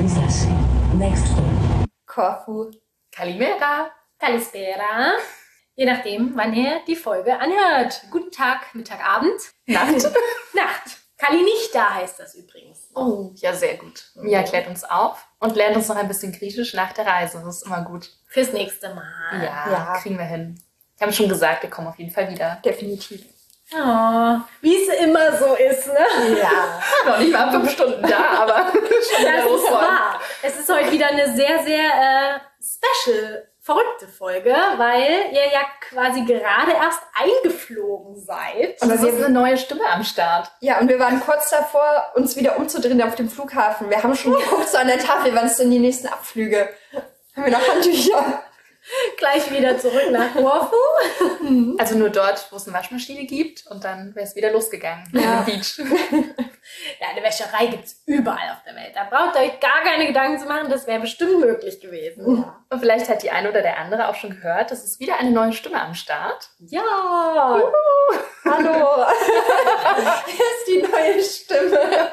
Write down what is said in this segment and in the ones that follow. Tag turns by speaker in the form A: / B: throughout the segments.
A: Princess. Next stop.
B: Korfu.
C: Kalimera.
D: Kalispera. Je nachdem, wann ihr die Folge anhört. Guten Tag, Mittag, Abend.
C: Nacht.
D: Nacht. Kali nicht da heißt das übrigens.
C: Oh, ja, sehr gut. Mia klärt uns auf und lernt uns noch ein bisschen Griechisch nach der Reise. Das ist immer gut.
D: Fürs nächste Mal.
C: Ja, kriegen wir hin. Ich habe schon gesagt, wir kommen auf jeden Fall wieder.
B: Definitiv.
D: Oh, wie es immer so ist, ne?
B: Ja.
C: Noch nicht mal 5 Stunden da, aber schon wieder
D: Das ist
C: losfahren.
D: wahr. Es ist heute wieder eine sehr, sehr special, verrückte Folge, weil ihr ja quasi gerade erst eingeflogen seid.
C: Und es ist eine neue Stimme am Start.
B: Ja, und wir waren kurz davor, uns wieder umzudrehen auf dem Flughafen. Wir haben schon geguckt so an der Tafel, wann es denn die nächsten Abflüge. Haben wir noch Handtücher?
D: Gleich wieder zurück nach Korfu.
C: Also nur dort, wo es eine Waschmaschine gibt und dann wäre es wieder losgegangen.
B: Ja.
C: Am Beach.
D: Ja, eine Wäscherei gibt es überall auf der Welt. Da braucht ihr euch gar keine Gedanken zu machen. Das wäre bestimmt möglich gewesen.
B: Ja.
C: Und vielleicht hat die eine oder der andere auch schon gehört, es ist wieder eine neue Stimme am Start.
D: Ja.
B: Hallo. Hier ist die neue Stimme.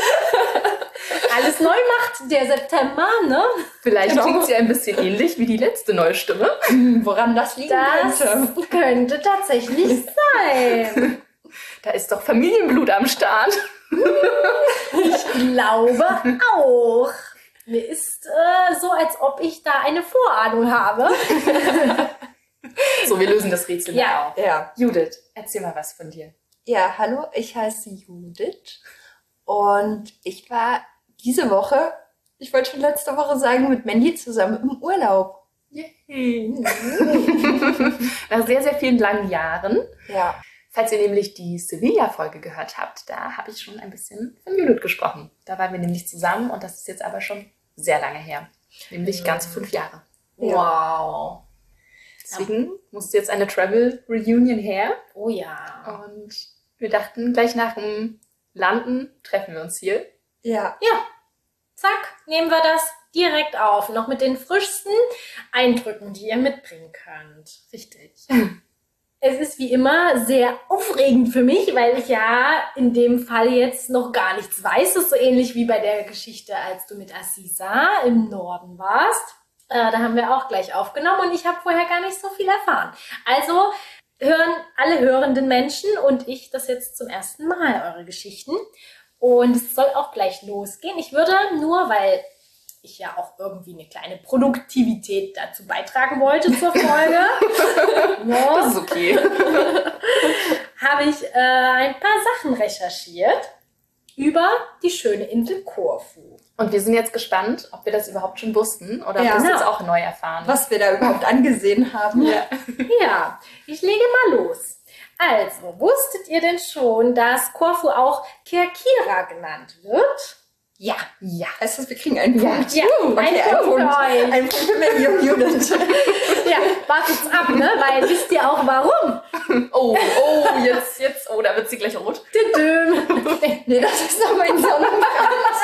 D: Alles neu macht der September, ne?
C: Vielleicht
B: Genau.
C: klingt sie ein bisschen ähnlich wie die letzte neue Stimme.
B: Woran das liegen
D: Das
B: könnte.
D: könnte tatsächlich sein.
C: Da ist doch Familienblut am Start.
D: Ich glaube auch. Mir ist so, als ob ich da eine Vorahnung habe.
C: So, wir lösen das Rätsel
D: Ja.
C: mal auf.
B: Ja.
C: Judith, erzähl mal was von dir.
B: Ja, hallo, ich heiße Judith und ich war diese Woche, ich wollte schon letzte Woche sagen, mit Mandy zusammen im Urlaub.
C: Yay. Nach sehr, sehr vielen langen Jahren.
B: Ja.
C: Falls ihr nämlich die Sevilla-Folge gehört habt, da habe ich schon ein bisschen von Judith gesprochen. Da waren wir nämlich zusammen und das ist jetzt aber schon sehr lange her. Nämlich ganz 5 Jahre.
D: Wow.
C: Deswegen musste jetzt eine Travel-Reunion her.
D: Oh ja.
C: Und wir dachten, gleich nach dem Landen treffen wir uns hier.
B: Ja.
D: Ja. Zack, nehmen wir das direkt auf. Noch mit den frischsten Eindrücken, die ihr mitbringen könnt.
C: Richtig.
D: Es ist wie immer sehr aufregend für mich, weil ich ja in dem Fall jetzt noch gar nichts weiß. Das ist so ähnlich wie bei der Geschichte, als du mit Aziza im Norden warst. Da haben wir auch gleich aufgenommen und ich habe vorher gar nicht so viel erfahren. Also hören alle hörenden Menschen und ich das jetzt zum ersten Mal, eure Geschichten. Und es soll auch gleich losgehen. Ich würde nur, weil ich ja auch irgendwie eine kleine Produktivität dazu beitragen wollte zur Folge,
C: Das ist okay.
D: habe ich ein paar Sachen recherchiert über die schöne Insel Korfu.
C: Und wir sind jetzt gespannt, ob wir das überhaupt schon wussten oder ob
B: Ja.
C: wir es
D: Genau.
C: jetzt auch neu erfahren.
B: Was wir da überhaupt angesehen haben.
C: Ja.
D: Ja, ich lege mal los. Also, wusstet ihr denn schon, dass Korfu auch Kerkira genannt wird?
C: Ja. Ja.
B: Heißt das, wir kriegen einen Punkt?
D: Ja,
B: Okay,
D: ein Punkt für euch.
B: Ein Punkt für Mandy und Judith.
D: Ja, wartet's ab, ne? Weil wisst ihr auch warum?
C: Oh, jetzt, da wird sie gleich rot.
D: Düdüm.
B: Nee, das ist noch mein Sonnenbrand.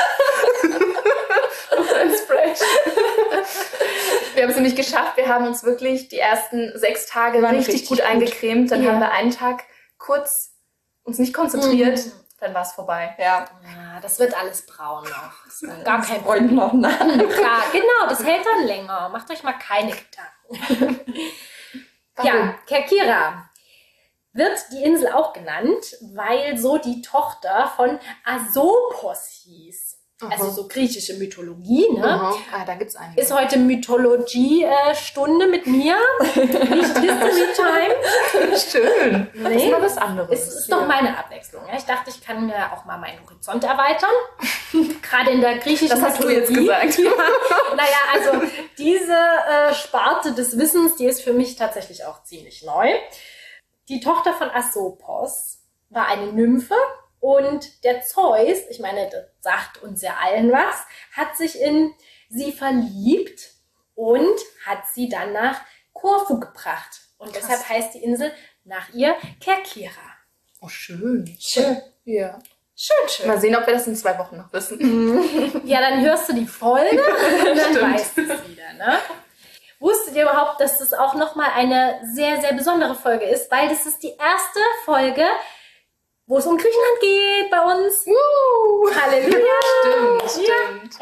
C: Ein Spray. Wir haben es nämlich geschafft. Wir haben uns wirklich die ersten 6 Tage
B: Waren
C: richtig
B: richtig
C: gut
B: gut.
C: eingecremt. Dann
D: Ja.
C: haben wir einen Tag kurz uns nicht konzentriert. Dann war es vorbei.
B: Ja,
D: Ja, das wird alles braun noch. Ist gar kein
B: Freund noch nach.
D: Klar, genau, das hält dann länger. Macht euch mal keine Gedanken. Ja, Kerkira wird die Insel auch genannt, weil so die Tochter von Asopos hieß. Also so griechische Mythologie, ne?
C: Ah, da gibt's einige.
D: Ist heute Mythologie-Stunde mit mir. Nicht History Time.
C: schön. Das ist
D: Nee.
C: mal was anderes.
D: Es ist doch meine Abwechslung. Ja? Ich dachte, ich kann mir auch mal meinen Horizont erweitern. Gerade in der griechischen
C: Das hast du jetzt
D: Mythologie.
C: gesagt.
D: Ja, naja, also diese Sparte des Wissens, die ist für mich tatsächlich auch ziemlich neu. Die Tochter von Asopos war eine Nymphe und der Zeus, ich meine, das sagt uns ja allen was, hat sich in sie verliebt und hat sie dann nach Korfu gebracht. Und
C: Krass.
D: deshalb heißt die Insel nach ihr Kerkira.
C: Oh, schön.
D: Schön.
C: Ja.
D: Schön, schön.
C: Mal sehen, ob wir das in 2 Wochen noch wissen.
D: Ja, dann hörst du die Folge und dann
C: Stimmt.
D: weißt du es wieder, ne? Wusstet ihr überhaupt, dass das auch nochmal eine sehr, sehr besondere Folge ist? Weil das ist die erste Folge, wo es um Griechenland geht bei uns. Halleluja!
C: Stimmt,
D: Ja,
C: stimmt.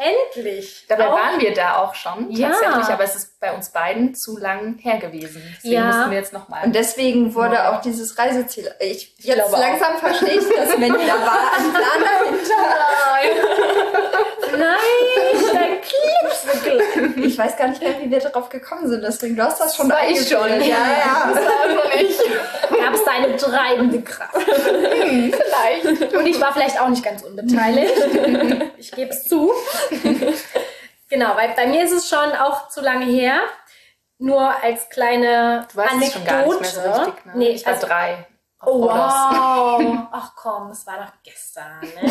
D: endlich.
C: Dabei
D: Auch-
C: waren wir da auch schon,
D: Ja.
C: tatsächlich, aber es ist bei uns beiden zu lang her gewesen. Deswegen
D: Ja.
C: müssen wir jetzt nochmal.
B: Und deswegen wurde auch dieses Reiseziel. Jetzt
C: glaube auch.
B: langsam verstehe ich, dass Mandy da war, ein Plan dahinter.
D: Nein, dein Klipswickel.
B: Ich weiß gar nicht mehr, wie wir darauf gekommen sind, deswegen du hast das schon
C: war ich
B: eingeführt.
C: schon.
B: Ja.
D: Gab es da eine treibende Kraft.
C: Vielleicht.
D: Und ich war vielleicht auch nicht ganz unbeteiligt. Ich gebe es zu. Genau, weil bei mir ist es schon auch zu lange her. Nur als kleine
C: Du weißt es
D: Anekdote.
C: schon gar nicht mehr so richtig, ne?
D: Nee,
C: Ich war
D: also,
C: 3.
D: oh, wow. Ach komm, es war doch gestern, ne?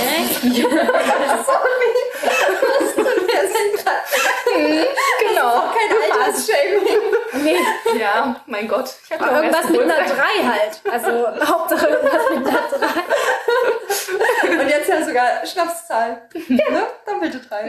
C: Genau.
B: Kein Altersshaming.
D: Nee,
C: Ja, mein Gott. Ich hatte auch
D: irgendwas
C: erst
D: mit einer
C: Geburtstag.
D: 3 halt. Also Hauptsache irgendwas mit einer 3.
B: Und jetzt ja sogar Schnapszahl. Ne? Doppelte 3.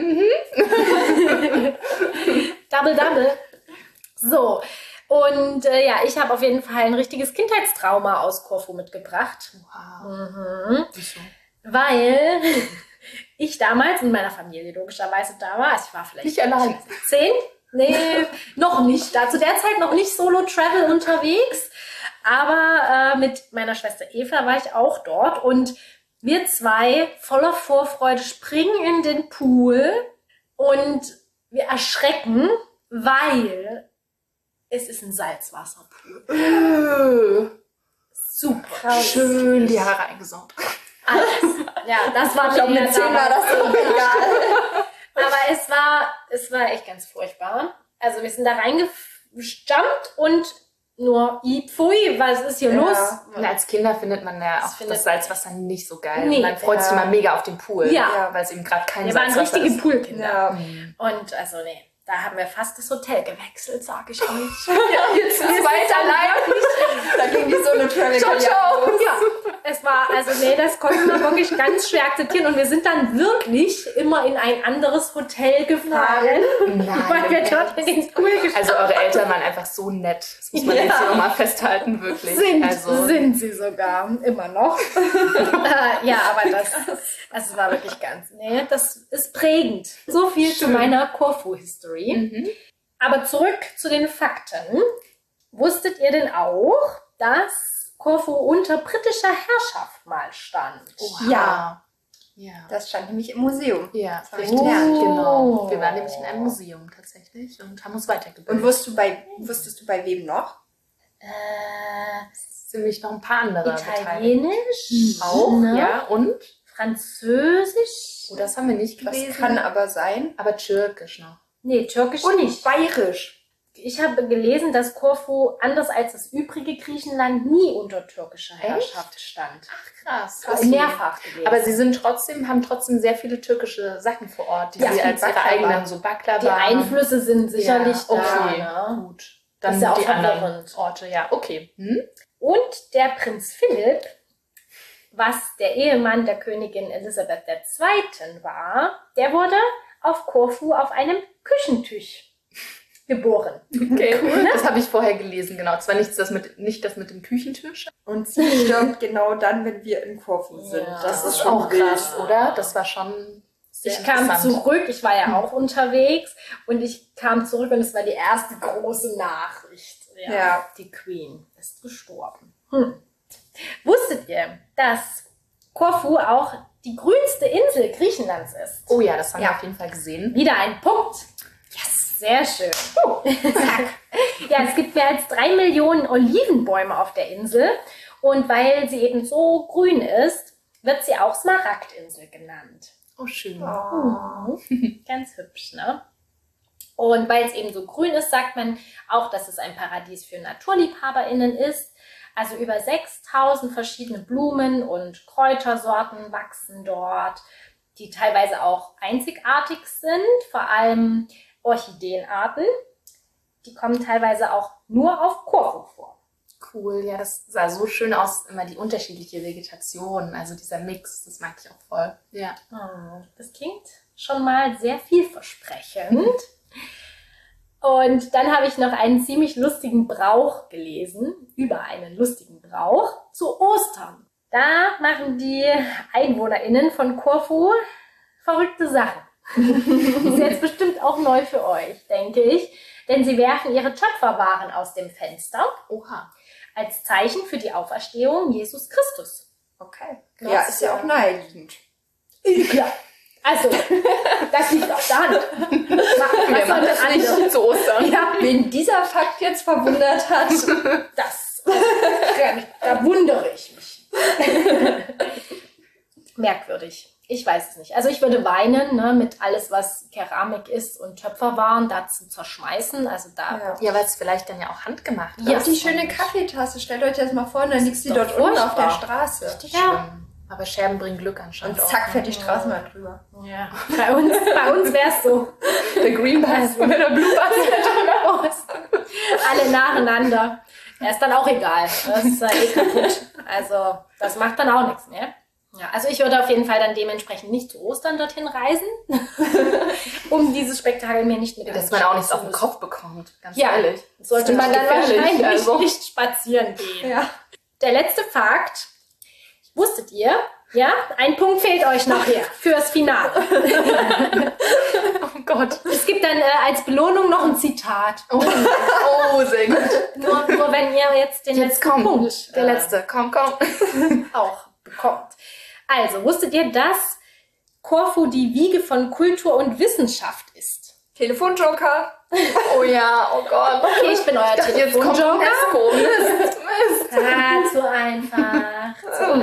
D: Double, double. So. Und ja, ich habe auf jeden Fall ein richtiges Kindheitstrauma aus Korfu mitgebracht.
C: Wow. Wieso?
D: Weil ich damals in meiner Familie logischerweise da war. Also ich war vielleicht
C: Nicht allein.
D: 10? Nee, noch nicht. Da zu der Zeit noch nicht Solo-Travel unterwegs. Aber mit meiner Schwester Eva war ich auch dort. Und wir zwei voller Vorfreude springen in den Pool. Und wir erschrecken, weil es ist ein Salzwasserpool. Super.
C: Schön die Haare eingesaugt.
D: Alles. Ja, das war
B: Ich glaube, mit 10 war das so egal.
D: Aber es war echt ganz furchtbar. Also wir sind da reingejumpt und nur, pfui, was ist hier los?
C: Und als Kinder findet man ja auch
D: findet-
C: das Salzwasser nicht so geil.
D: Nee.
C: Und man freut sich
B: Ja.
C: immer mega auf den Pool.
D: Ja.
C: Weil es eben gerade kein
D: Wir waren
C: Salzwasser
D: richtige
C: ist.
D: Poolkinder.
B: Ja.
D: Und also nee, da haben wir fast das Hotel gewechselt, sag ich euch.
C: Jetzt ist es weiter allein.
B: Da ging die Solo-Travel.
C: Ciao, ciao.
D: Ja, es war, also nee, das konnten wir wirklich ganz schwer akzeptieren. Und wir sind dann wirklich immer in ein anderes Hotel gefahren, weil wir dort in den Pool gestanden
C: Also eure Eltern waren einfach so nett. Das muss man jetzt hier nochmal festhalten, wirklich.
D: sind sie sogar immer noch. Ja, aber das war wirklich ganz, nee, das ist prägend. So viel zu meiner Korfu-History. Aber zurück zu den Fakten. Wusstet ihr denn auch, dass Korfu unter britischer Herrschaft mal stand?
B: Ja.
C: Ja.
B: Das stand nämlich im Museum.
C: Ja,
B: Das habe ich
C: richtig.
B: gelernt.
C: Genau. Wir waren nämlich in einem Museum tatsächlich und haben uns weitergebildet.
B: Und wusstest du bei wem noch?
C: Es sind nämlich noch ein paar andere beteiligt.
D: Italienisch,
C: Auch,
D: ne?
C: ja. Und?
D: Französisch.
C: Oh, das haben wir nicht
B: Das
C: gelesen.
B: kann aber sein.
C: Aber Türkisch noch.
D: Nee, Türkisch
B: Und
D: nicht.
B: Bayerisch.
D: Ich habe gelesen, dass Korfu, anders als das übrige Griechenland, nie unter türkischer Herrschaft stand.
C: Krass.
D: Mehrfach gelesen.
C: Aber sie sind haben trotzdem sehr viele türkische Sachen vor Ort, die
B: Ja,
C: sie
B: wie
C: als ihre
B: Baklava.
C: eigenen, so Baklava.
D: die Einflüsse sind sicherlich
C: Ja, okay.
D: da. Ne?
C: Gut. Dann
D: ist ja auch
C: die anderen
D: verwirrend.
C: Orte, ja, okay.
D: Und der Prinz Philipp, was der Ehemann der Königin Elisabeth II. War, der wurde auf Korfu auf einem Küchentisch geboren.
C: Okay, cool. Das habe ich vorher gelesen, genau. Zwar nicht das mit dem Küchentisch.
B: Und sie stirbt genau dann, wenn wir in Korfu sind.
D: Ja.
B: Das ist
C: Auch
B: schon wild.
C: krass, oder? Das war schon sehr
D: Ich kam
C: interessant.
D: zurück, ich war ja auch unterwegs und ich kam zurück und es war die erste große Nachricht.
B: Ja.
D: Die Queen ist gestorben. Wusstet ihr, dass Korfu auch die grünste Insel Griechenlands ist?
C: Oh ja, das haben
B: Ja.
C: wir auf jeden Fall gesehen.
D: Wieder ein Punkt. Yes, sehr schön. Ja, es gibt mehr als 3 Millionen Olivenbäume auf der Insel und weil sie eben so grün ist, wird sie auch Smaragdinsel genannt.
C: Oh, schön.
D: Ganz hübsch, ne? Und weil es eben so grün ist, sagt man auch, dass es ein Paradies für NaturliebhaberInnen ist. Also über 6000 verschiedene Blumen und Kräutersorten wachsen dort, die teilweise auch einzigartig sind, vor allem Orchideenarten. Die kommen teilweise auch nur auf Korfu vor.
C: Cool, ja, das sah so schön aus, immer die unterschiedliche Vegetation, also dieser Mix, das mag ich auch voll. Ja.
D: Das klingt schon mal sehr vielversprechend. Und dann habe ich noch einen ziemlich lustigen Brauch gelesen, über einen lustigen Brauch zu Ostern. Da machen die EinwohnerInnen von Korfu verrückte Sachen. Ist jetzt bestimmt auch neu für euch, denke ich. Denn sie werfen ihre Töpferwaren aus dem Fenster.
C: Oha.
D: Als Zeichen für die Auferstehung Jesus Christus.
B: Okay.
D: Das,
B: Ja, ist ja auch naheliegend.
D: Ja. Also, das liegt auf der Hand.
C: Wer macht das nicht zu Ostern?
D: Ja,
B: Wen dieser Fakt jetzt verwundert hat.
D: da wundere ich mich. Merkwürdig. Ich weiß es nicht. Also ich würde weinen, ne, mit alles, was Keramik ist und Töpferwaren, da zu zerschmeißen. Also da.
B: Ja.
C: Ja, weil es vielleicht dann ja auch handgemacht ist.
B: Ja, die schöne Kaffeetasse. Stellt euch das mal vor, und dann liegt sie
D: doch
B: dort unten auf der
D: furchtbar.
B: Straße.
C: Richtig
D: Ja.
C: schlimm. Aber Scherben bringen Glück anscheinend
B: Und
C: auch.
B: zack, fährt die Straßenbahn drüber.
D: Ja. Bei uns wäre es so.
C: Der Green Bus oder der Blue Bus.
D: Alle nacheinander. Ja, ist dann auch egal. Das ist eh kaputt. Also das macht dann auch nichts mehr. Ja, also ich würde auf jeden Fall dann dementsprechend nicht zu Ostern dorthin reisen, um dieses Spektakel mir nicht mit
C: Dass man auch nichts auf den Kopf bekommt, ganz
D: Ja,
C: ehrlich.
D: sollte
C: Das
D: man
C: ist
D: dann
C: gefährlich,
D: wahrscheinlich
C: also.
D: nicht spazieren gehen.
B: Ja.
D: Der letzte Fakt, wusstet ihr, ja, ein Punkt fehlt euch noch hier fürs Finale.
C: Oh Gott.
D: Es gibt dann als Belohnung noch ein Zitat.
C: Oh, sehr gut.
D: Nur wenn ihr jetzt den
C: Jetzt
D: letzten
C: kommt
D: Punkt
C: der letzte. Komm.
D: auch bekommt. Also, wusstet ihr, dass Korfu die Wiege von Kultur und Wissenschaft ist?
B: Telefonjoker.
C: Oh ja, oh Gott.
D: Okay, ich bin euer
C: Jetzt kommt
D: Telefonjoker.
C: UNESCO. Mist.
D: Zu einfach.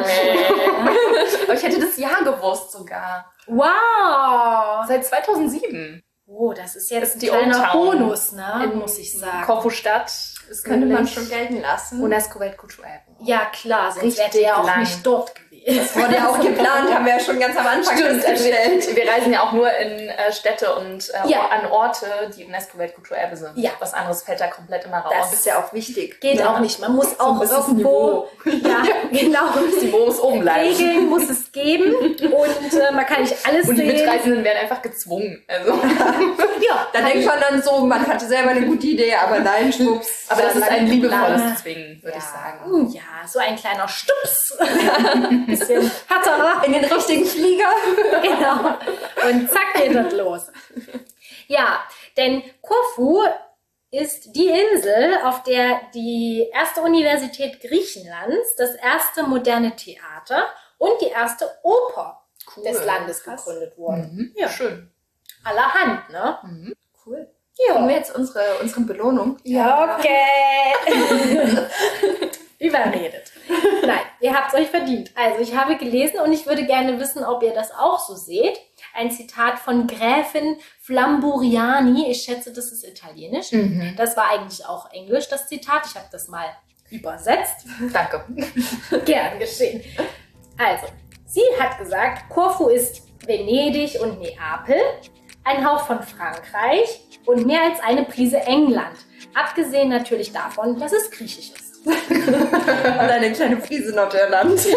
C: Aber ich hätte das Jahr gewusst sogar.
D: Wow.
C: Seit 2007.
D: Oh, das ist jetzt ein
C: Die
D: kleiner
C: Old Town.
D: Bonus, ne? Muss ich sagen.
C: Korfu-Stadt.
B: Das könnte man schon gelten lassen.
C: UNESCO-Weltkulturerbe.
D: Ja, klar, sonst
C: Richtig
D: wärt ihr ja auch
C: lang.
D: nicht dort gewesen.
B: Das wurde ja auch geplant, haben wir ja schon ganz am Anfang
C: Stimmt, also
B: festgestellt.
C: wir reisen ja auch nur in Städte und
D: Ja.
C: an Orte, die UNESCO-Weltkulturerbe sind.
D: Ja.
C: Was anderes fällt da komplett immer raus.
B: Das ist ja auch wichtig.
D: Geht
C: Ja.
D: auch nicht. Man muss auch
B: gewisses
D: irgendwo. Ja, genau.
C: Das Niveau muss oben bleiben.
D: Regeln muss es geben und man kann nicht alles
C: Und die
D: sehen.
C: Mitreisenden werden einfach gezwungen. Also.
D: Ja,
B: Da denkt man dann so, man hatte selber eine gute Idee, aber nein, schwupps.
C: Aber das ist ein liebevolles
D: Ja.
C: Zwingen, würde ich sagen.
D: Ja, so ein kleiner Stups. Bisschen härterer.
B: In den richtigen Flieger.
D: Genau. Und zack geht das los. Ja, denn Korfu ist die Insel, auf der die erste Universität Griechenlands, das erste moderne Theater und die erste Oper
C: Cool.
D: des Landes
B: Krass.
D: gegründet wurden.
C: Mhm.
D: Ja.
C: Schön.
D: Allerhand, ne?
B: Cool. Kriegen wir jetzt unsere Belohnung?
D: Ja, okay. Überredet. Nein, ihr habt es euch verdient. Also ich habe gelesen und ich würde gerne wissen, ob ihr das auch so seht. Ein Zitat von Gräfin Flamburiani. Ich schätze, das ist italienisch. Das war eigentlich auch englisch, das Zitat. Ich habe das mal übersetzt.
C: Danke.
D: Gern geschehen. Also, sie hat gesagt, Korfu ist Venedig und Neapel, ein Hauch von Frankreich und mehr als eine Prise England. Abgesehen natürlich davon, dass es griechisch ist.
B: Und eine kleine Prise Nordirland.
C: Das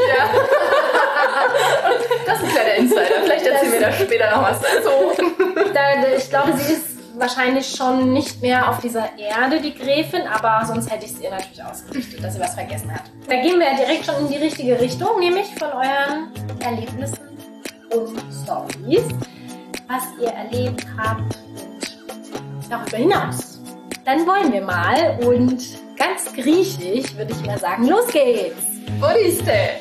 C: ist ein kleiner Insider. Vielleicht erzählen wir da später noch was dazu.
D: Ich glaube, sie ist wahrscheinlich schon nicht mehr auf dieser Erde, die Gräfin, aber sonst hätte ich es ihr natürlich ausgerichtet, dass sie was vergessen hat. Da gehen wir ja direkt schon in die richtige Richtung, nämlich von euren Erlebnissen und Stories, was ihr erlebt habt und darüber hinaus. Dann wollen wir mal und ganz griechisch würde ich mal sagen, los geht's!
C: Oriste.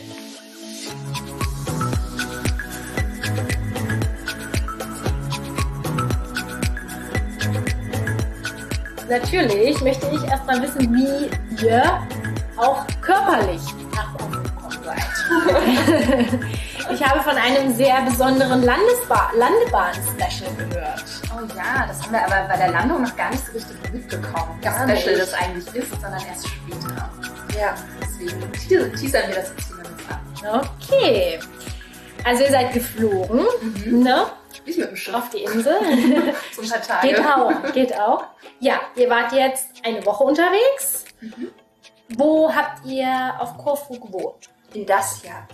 D: Natürlich möchte ich erstmal wissen, wie ihr auch körperlich nach Korfu gekommen seid. Ich habe von einem sehr besonderen Landebahn-Special gehört.
C: Oh ja, das haben wir aber bei der Landung noch gar nicht so richtig mitbekommen.
B: Gar
C: Wie special
B: nicht.
C: das eigentlich ist, sondern erst später.
B: Ja.
C: Deswegen teasern wir das jetzt hier mit an.
D: Okay. Also ihr seid geflogen, ne?
C: Nicht mit dem Schiff.
D: Auf die Insel.
C: So ein paar Tage.
D: Geht auch. Ja, ihr wart jetzt eine Woche unterwegs. Wo habt ihr auf Korfu gewohnt?
B: In das Jahr.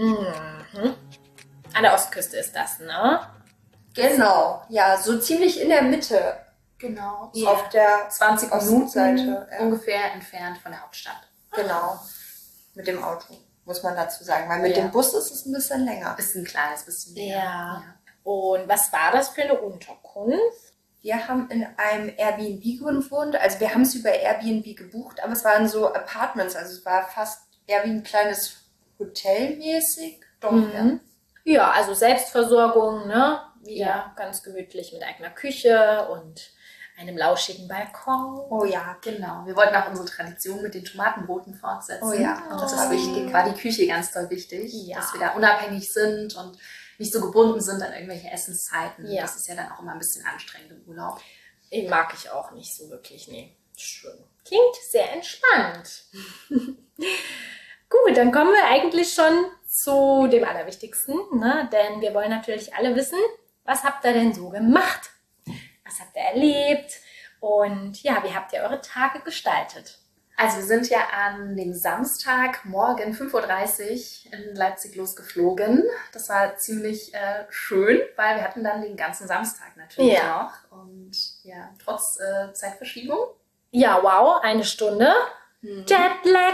D: An der Ostküste ist das, ne?
B: Genau. Ja, so ziemlich in der Mitte.
C: Genau.
D: Ja.
B: Auf der
C: 20
B: Ostseite.
C: Minuten
B: Ja.
C: ungefähr entfernt von der Hauptstadt.
B: Genau. Mit dem Auto, muss man dazu sagen. Weil mit
C: Ja.
B: dem Bus ist es ein bisschen länger.
C: Ist ein kleines bisschen mehr.
D: Ja. Und was war das für eine Unterkunft?
B: Wir haben in einem Airbnb gewohnt. Also wir haben es über Airbnb gebucht, aber es waren so Apartments. Also es war fast eher wie ein kleines Hotel mäßig. Doch, ja.
D: Ja, also Selbstversorgung, ne? Wieder
C: Ja.
D: ganz gemütlich mit eigener Küche und einem lauschigen Balkon.
B: Oh ja.
C: Genau, wir wollten auch unsere Tradition mit den Tomatenbroten fortsetzen.
B: Oh ja,
C: Und
B: das
C: das
B: war
C: ist wichtig,
B: wichtig.
C: war die Küche ganz toll wichtig,
D: Ja.
C: dass wir da unabhängig sind und nicht so gebunden sind an irgendwelche Essenszeiten.
D: Ja.
C: Das ist ja dann auch immer ein bisschen anstrengend im Urlaub.
D: Mag ich auch nicht so wirklich, nee. Schön. Klingt sehr entspannt. Gut, dann kommen wir eigentlich schon zu dem Allerwichtigsten, ne? Denn wir wollen natürlich alle wissen, was habt ihr denn so gemacht? Was habt ihr erlebt? Und ja, wie habt ihr eure Tage gestaltet?
C: Also wir sind ja an dem Samstagmorgen 5:30 Uhr in Leipzig losgeflogen. Das war ziemlich schön, weil wir hatten dann den ganzen Samstag natürlich
D: Ja.
C: noch. Und ja, trotz Zeitverschiebung.
D: Ja, wow, 1 Stunde. Jetlag.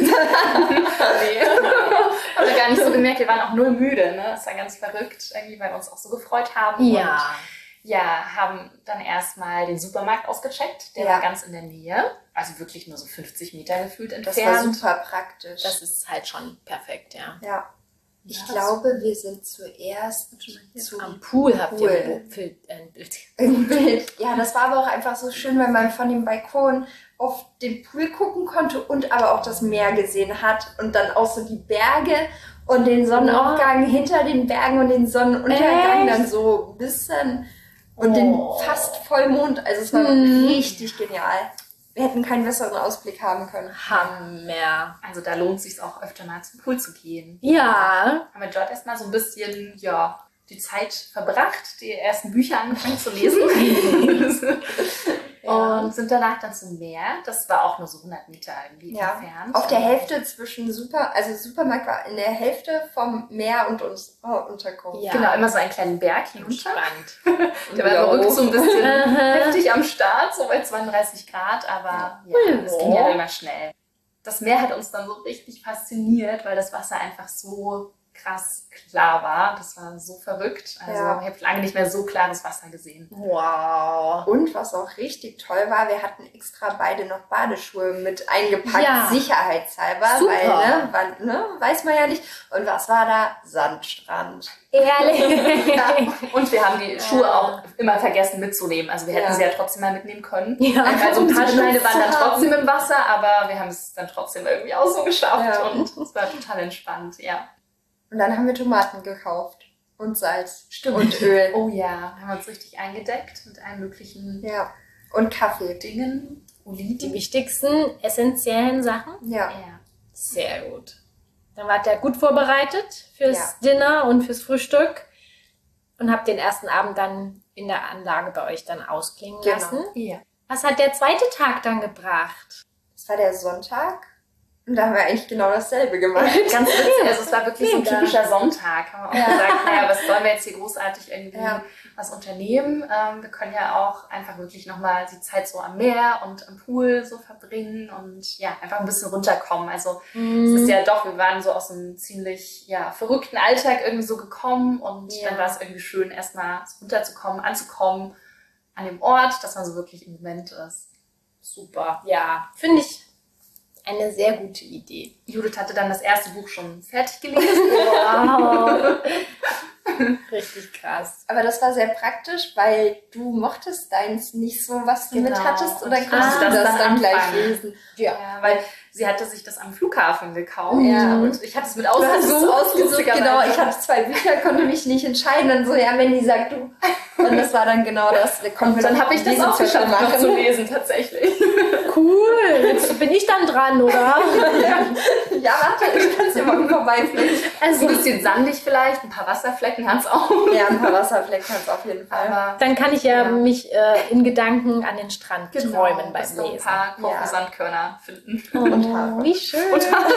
C: Nee. Haben wir gar nicht so gemerkt, wir waren auch null müde. Ne? Das war ganz verrückt, irgendwie, weil wir uns auch so gefreut haben. Und ja, haben dann erstmal den Supermarkt ausgecheckt. Der
B: Ja.
C: war ganz in der Nähe. Also wirklich nur so 50 Meter gefühlt
B: Das war
C: entfernt.
B: super praktisch.
D: Das ist halt schon perfekt, ja.
B: ja. Ich
C: Ja,
B: glaube, wir sind zuerst zu
D: Am Pool habt ihr
B: Pool.
D: ein Bild.
B: im Bild. Ja, das war aber auch einfach so schön, weil man von dem Balkon auf den Pool gucken konnte und aber auch das Meer gesehen hat und dann auch so die Berge und den Sonnenaufgang hinter den Bergen und den Sonnenuntergang
D: Echt?
B: dann so ein bisschen und
D: Oh.
B: den fast Vollmond. Also es war richtig genial. Wir hätten keinen besseren Ausblick haben können.
D: Hammer.
C: Also da lohnt es sich auch öfter mal zum Pool zu gehen.
D: Ja.
C: Haben wir dort erstmal so ein bisschen, ja, die Zeit verbracht, die ersten Bücher angefangen zu lesen. Und sind danach dann zum Meer. Das war auch nur so 100 Meter irgendwie
B: Ja,
C: entfernt.
B: auf der Hälfte zwischen Supermarkt war in der Hälfte vom Meer und uns Unterkunft.
D: Ja.
C: Genau, immer so einen kleinen Berg hinunter.
D: Spannend.
C: Der war verrückt so ein bisschen
D: Aha.
C: heftig am Start, so bei 32 Grad, aber ja, das ging ja immer schnell. Das Meer hat uns dann so richtig fasziniert, weil das Wasser einfach so krass klar war. Das war so verrückt. Also
B: Ja.
C: ich habe lange nicht mehr so klares Wasser gesehen.
D: Wow.
B: Und was auch richtig toll war, wir hatten extra beide noch Badeschuhe mit eingepackt,
D: Ja.
B: sicherheitshalber,
D: Super.
B: weil, weiß man ja nicht. Und was war da? Sandstrand.
D: Ehrlich.
C: Und wir haben die Schuhe auch immer vergessen mitzunehmen. Also wir hätten
B: Ja.
C: sie ja trotzdem mal mitnehmen können.
D: Ja.
C: Also ein paar
B: Um sie
C: Steine waren dann
B: zu haben.
C: trotzdem im Wasser, aber wir haben es dann trotzdem irgendwie auch so geschafft.
B: Ja.
C: Und es war total entspannt, ja.
B: Und dann haben wir Tomaten gekauft. Und Salz. Und Öl.
C: Oh ja, haben wir uns richtig eingedeckt mit allen möglichen
B: Ja. Und Kaffee.
C: Dingen.
D: Die
C: Oliven.
D: wichtigsten, essentiellen Sachen.
B: Ja.
C: Ja.
D: Sehr gut. Dann wart ihr gut vorbereitet fürs Dinner und fürs Frühstück und habt den ersten Abend dann in der Anlage bei euch dann ausklingen
B: Genau.
D: lassen.
C: Ja.
D: Was hat der zweite Tag dann gebracht?
B: Das war der Sonntag. Und da haben wir eigentlich genau dasselbe gemacht.
C: Ganz witzig, also es war wirklich so ein
D: Mega.
C: typischer Sonntag. Haben wir auch gesagt, naja, was sollen wir jetzt hier großartig irgendwie
B: Ja.
C: was unternehmen? Wir können ja auch einfach wirklich nochmal die Zeit so am Meer und am Pool so verbringen und ja, einfach ein bisschen runterkommen. Also es ist ja doch, wir waren so aus einem ziemlich verrückten Alltag irgendwie so gekommen und
D: Ja.
C: dann war es irgendwie schön, erstmal so runterzukommen, anzukommen an dem Ort, dass man so wirklich im Moment ist.
D: Super. Ja, finde ich eine sehr gute Idee.
C: Judith hatte dann das erste Buch schon fertig gelesen.
D: Wow. Richtig krass.
B: Aber das war sehr praktisch, weil du mochtest deins nicht so, was du
C: Genau.
B: mit hattest. Und dann
C: Ich
B: konntest
C: musste
B: du
C: das
B: das
C: dann
B: dann gleich
C: anfangen.
B: lesen.
C: Ja, weil sie hatte sich das am Flughafen gekauft.
B: Ja.
C: Und ich hatte es mit
B: Du hast es
C: ausgesucht.
B: ausgesucht, genau.
C: lustigerweise.
B: Ich hatte 2 Bücher, konnte mich nicht entscheiden. Dann so, ja, Mandy sagt du. Und das war dann genau das. Wir konnten
C: Und dann habe ich das auch geschafft, noch zu lesen, tatsächlich.
D: Cool. Jetzt bin ich dann dran, oder?
B: Ja, warte, ich kann es dir mal vorbeifliegen.
C: Also ein bisschen sandig vielleicht, ein paar Wasserflecken hat es auch.
B: Ja, ein paar Wasserflecken hat es auf jeden Fall.
C: Aber
D: Dann kann ich ja
C: Ja.
D: mich in Gedanken an den Strand träumen
C: dass
D: beim
C: wir ein
D: Lesen.
C: paar
B: Ja.
C: Kokosandkörner finden.
B: Und Hafer.
D: Wie schön.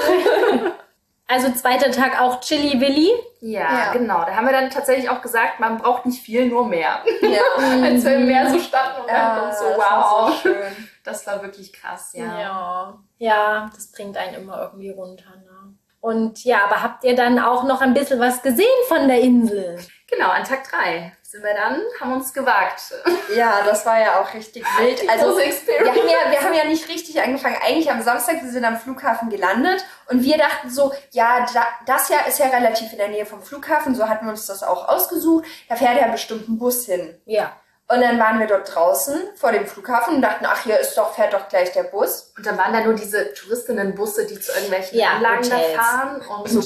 D: Also zweiter Tag auch Chili Willy.
C: Ja,
B: Ja.
C: genau. Da haben wir dann tatsächlich auch gesagt, man braucht nicht viel, nur mehr.
B: Ja.
C: Als wir im Meer so standen und dachten uns so,
B: das war
C: wow.
B: so schön.
C: Das war wirklich krass, ja.
D: Ja, das bringt einen immer irgendwie runter. Ne? Und ja, aber habt ihr dann auch noch ein bisschen was gesehen von der Insel?
C: Genau, an Tag 3 sind wir dann, haben uns gewagt.
B: Ja, das war ja auch richtig wild. Also
C: große Experience.
B: wir haben ja nicht richtig angefangen. Eigentlich am Samstag, wir sind am Flughafen gelandet und wir dachten so, ja, das ja ist ja relativ in der Nähe vom Flughafen, so hatten wir uns das auch ausgesucht. Da fährt ja bestimmt ein Bus hin.
D: Ja.
B: Und dann waren wir dort draußen vor dem Flughafen und dachten, ach, fährt doch gleich der Bus.
C: Und dann waren da nur diese Touristinnenbusse, die zu irgendwelchen
D: Ja,
C: Anlagen da
D: Hotels.
C: fahren und so